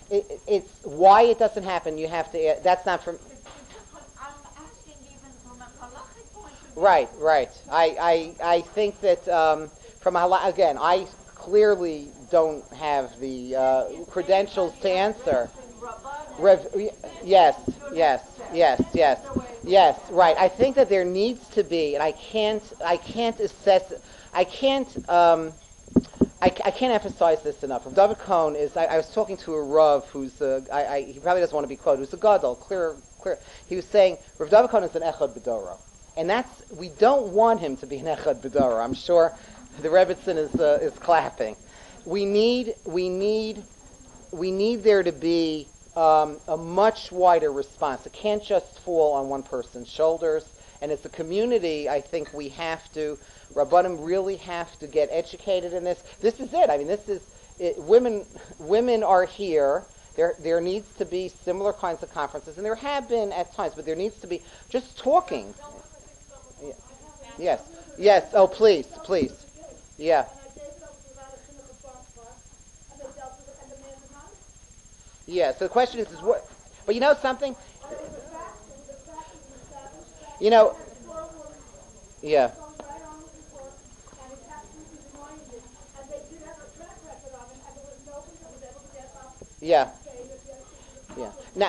it, it's why it doesn't happen. You have to. That's not from. I'm asking even from a halachic point of view. Right, right. I, I, I think that um, from a halachic, again, I clearly don't have the uh, credentials to answer. Rev, yes, yes, yes, yes, yes. Right. I think that there needs to be, and I can't, I can't assess, I can't, um, I, I can't emphasize this enough. Rav David Cohn is. I, I was talking to a Rav who's, uh, I, I, he probably doesn't want to be quoted. Who's a gadol, clear, clear. He was saying Rav David Cohn is an echad b'doro, and that's we don't want him to be an echad b'doro. I'm sure the Rebbitzin is uh, is clapping. We need, we need, we need there to be. Um, a much wider response. It can't just fall on one person's shoulders. And as a community, I think we have to, Rabbanim really have to get educated in this. This is it. I mean, this is, it, women Women are here. There there needs to be similar kinds of conferences, and there have been at times, but there needs to be just talking. Yeah. Yes. Yes. Oh, please, please. Yeah. Yeah, so the question is, is what, but you know something? You know, yeah. Yeah. Yeah. Now,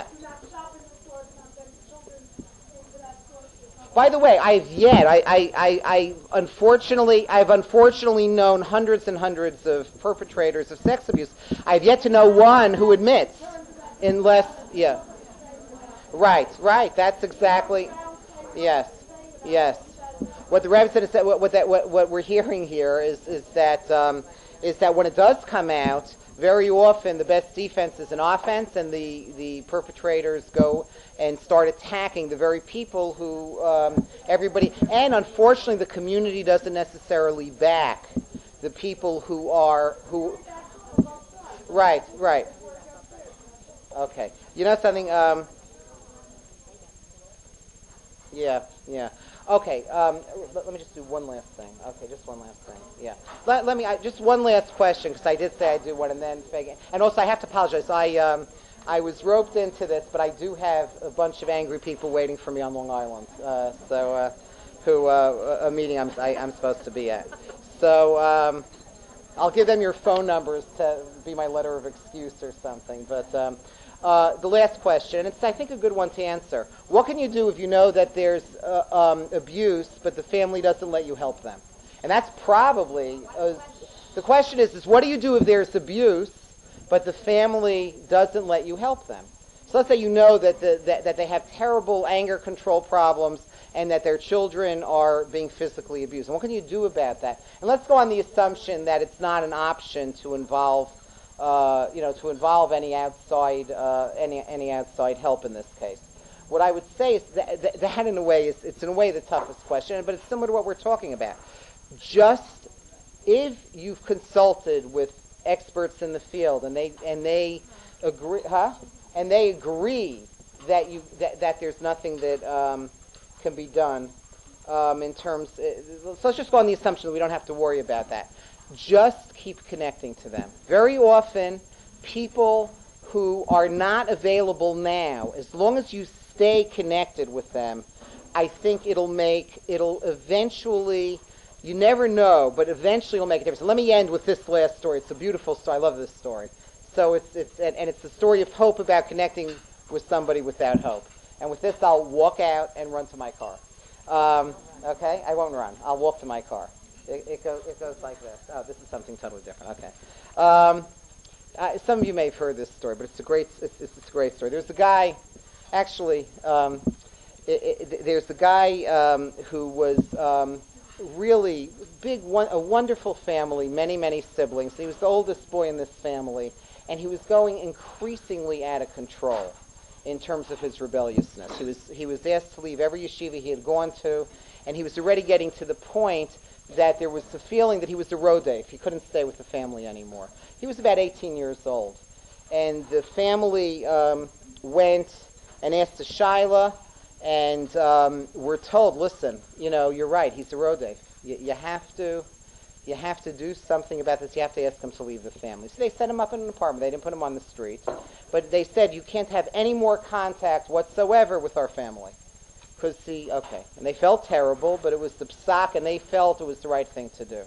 by the way, I've yet, I, I, I, I unfortunately, I've unfortunately known hundreds and hundreds of perpetrators of sex abuse. I've yet to know one who admits, unless, yeah. Right, right, that's exactly, yes, yes. What the Rebbe said is that what, what, that, what, what we're hearing here is, is that, um, is that when it does come out, very often the best defense is an offense, and the, the perpetrators go and start attacking the very people who um, everybody, and unfortunately the community doesn't necessarily back the people who are, who, right, right. Okay. You know something, um, yeah, yeah. Okay, um, let, let me just do one last thing. Okay, just one last thing. Yeah. Let, let me, I, just one last question, because I did say I'd do one, and then, and also I have to apologize. I, um, I was roped into this, but I do have a bunch of angry people waiting for me on Long Island, uh, so, uh, who, uh, a meeting I'm, I, I'm supposed to be at. So, um, I'll give them your phone numbers to be my letter of excuse or something, but, um, Uh, the last question, and it's, I think, a good one to answer. What can you do if you know that there's uh, um, abuse, but the family doesn't let you help them? And that's probably, uh, the question is, is what do you do if there's abuse, but the family doesn't let you help them? So let's say you know that, the, that, that they have terrible anger control problems and that their children are being physically abused. And what can you do about that? And let's go on the assumption that it's not an option to involve Uh, you know, to involve any outside, uh, any any outside help in this case. What I would say is that, that, that in a way, is it's in a way the toughest question, but it's similar to what we're talking about. Just if you've consulted with experts in the field and they and they agree, huh? And they agree that you that, that there's nothing that um, can be done um, in terms. Uh, so let's just go on the assumption that we don't have to worry about that. Just keep connecting to them. Very often, people who are not available now, as long as you stay connected with them, I think it'll make, it'll eventually, you never know, but eventually it'll make a difference. Let me end with this last story. It's a beautiful story. I love this story. So it's, it's and, and it's the story of hope about connecting with somebody without hope. And with this, I'll walk out and run to my car. Um, okay? I won't run. I'll walk to my car. It, it, goes, it goes like this. Oh, this is something totally different. Okay. Um, uh, some of you may have heard this story, but it's a great, it's, it's, it's a great story. There's a guy, actually, um, it, it, there's a guy um, who was um, really big, one, a wonderful family, many, many siblings. He was the oldest boy in this family, and he was going increasingly out of control in terms of his rebelliousness. He was, he was asked to leave every yeshiva he had gone to, and he was already getting to the point that there was the feeling that he was a rodef. He couldn't stay with the family anymore. He was about eighteen years old. And the family um, went and asked a Shaila, and um, were told, listen, you know, you're right, he's a rodef. You, you have to you have to do something about this. You have to ask him to leave the family. So they set him up in an apartment. They didn't put him on the street. But they said, you can't have any more contact whatsoever with our family. Because, see, okay. And they felt terrible, but it was the psak, and they felt it was the right thing to do.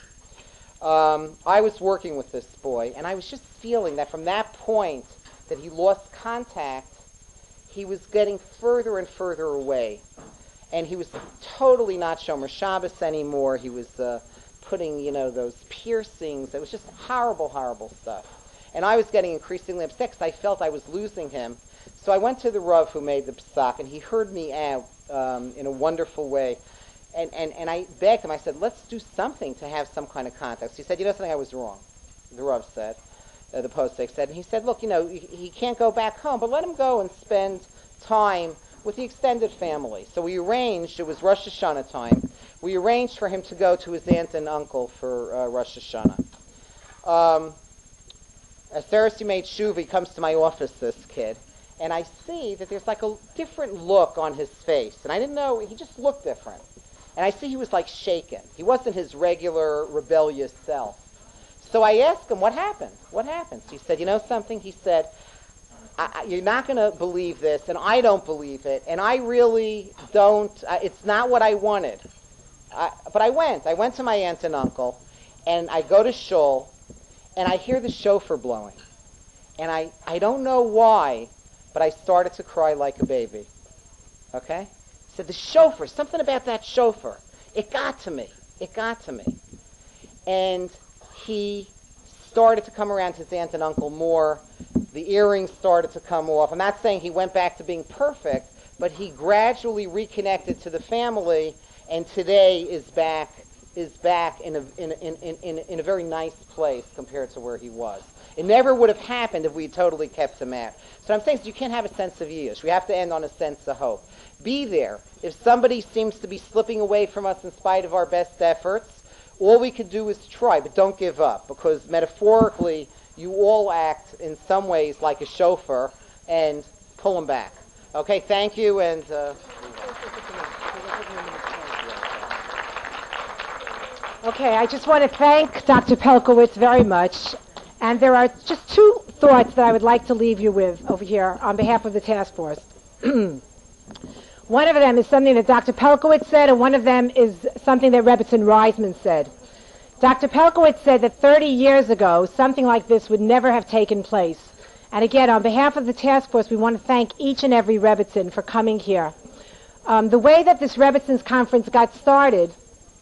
Um, I was working with this boy, and I was just feeling that from that point that he lost contact, he was getting further and further away. And he was totally not Shomer Shabbos anymore. He was uh, putting, you know, those piercings. It was just horrible, horrible stuff. And I was getting increasingly upset because I felt I was losing him. So I went to the Rav who made the psak, and he heard me out um, in a wonderful way. And, and, and I begged him, I said, let's do something to have some kind of contact. So he said, you know something, I was wrong, the Rav said, uh, the posek said. And he said, look, you know, he, he can't go back home, but let him go and spend time with the extended family. So we arranged, it was Rosh Hashanah time, we arranged for him to go to his aunt and uncle for uh, Rosh Hashanah. Um, as Sarasi made shuva, he comes to my office, this kid, and I see that there's like a different look on his face. And I didn't know, he just looked different. And I see he was like shaken. He wasn't his regular rebellious self. So I asked him, what happened? What happened? So he said, you know something? He said, I, you're not going to believe this, and I don't believe it, and I really don't, uh, it's not what I wanted. I, but I went. I went to my aunt and uncle, and I go to shul, and I hear the shofar blowing. And I, I don't know why, but I started to cry like a baby. Okay? He said, the shofar, something about that shofar. It got to me. It got to me. And he started to come around to his aunt and uncle more. The earrings started to come off. I'm not saying he went back to being perfect, but he gradually reconnected to the family, and today is back is back in a in in in in, in a very nice place compared to where he was. It never would have happened if we totally kept him out. So I'm saying is you can't have a sense of yish. We have to end on a sense of hope. Be there. If somebody seems to be slipping away from us in spite of our best efforts, all we can do is try, but don't give up, because metaphorically, you all act in some ways like a chauffeur and pull them back. Okay, thank you, and... Uh, Okay, I just want to thank Doctor Pelkowitz very much. And there are just two thoughts that I would like to leave you with over here on behalf of the task force. One of them is something that Doctor Pelkowitz said, and one of them is something that Rebbetzin Reisman said. Doctor Pelkowitz said that thirty years ago, something like this would never have taken place. And again, on behalf of the task force, we want to thank each and every Rebbetzin for coming here. Um, the way that this Rebbetzins conference got started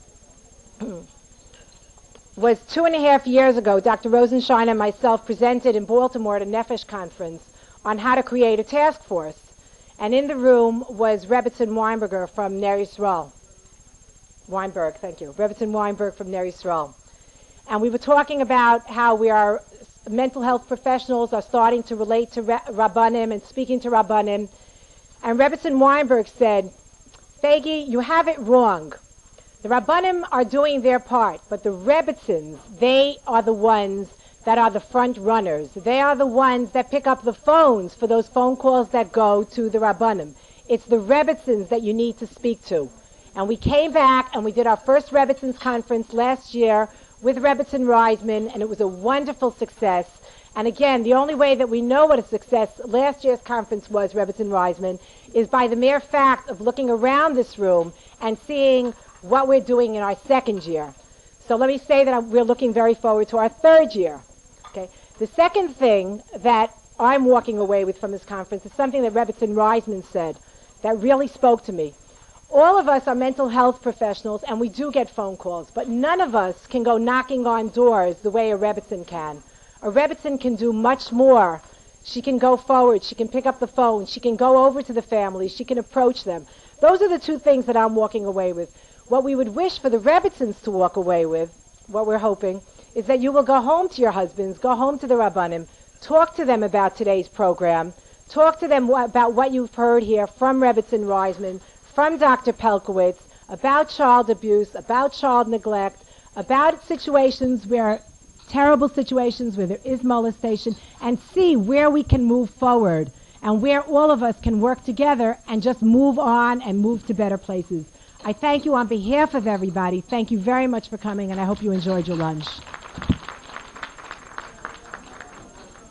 was two and a half years ago. Doctor Rosenshine and myself presented in Baltimore at a Nefesh conference on how to create a task force. And in the room was Rebbetzin Weinberger from Ner Yisrael. Weinberg, thank you. Rebbetzin Weinberg from Ner Yisrael. And we were talking about how we are, mental health professionals are starting to relate to Rabbanim and speaking to Rabbanim. And Rebbetzin Weinberg said, Fegi, you have it wrong. The Rabbanim are doing their part, but the Rebbetzins, they are the ones that are the front runners. They are the ones that pick up the phones for those phone calls that go to the Rabbanim. It's the Rebbetzins that you need to speak to. And we came back and we did our first Rebbetzins conference last year with Rebbetzin Reisman, and it was a wonderful success. And again, the only way that we know what a success last year's conference was, Rebbetzin Reisman, is by the mere fact of looking around this room and seeing what we're doing in our second year. So let me say that we're looking very forward to our third year. Okay. The second thing that I'm walking away with from this conference is something that Rebbetzin Reisman said that really spoke to me. All of us are mental health professionals, and we do get phone calls, but none of us can go knocking on doors the way a Rebbetzin can. A Rebbetzin can do much more. She can go forward. She can pick up the phone. She can go over to the family. She can approach them. Those are the two things that I'm walking away with. What we would wish for the Rebbetzins to walk away with, what we're hoping, is that you will go home to your husbands, go home to the Rabbanim, talk to them about today's program, talk to them wh- about what you've heard here from Rebbetzin Reisman, from Doctor Pelkowitz, about child abuse, about child neglect, about situations where, terrible situations where there is molestation, and see where we can move forward and where all of us can work together and just move on and move to better places. I thank you on behalf of everybody. Thank you very much for coming, and I hope you enjoyed your lunch.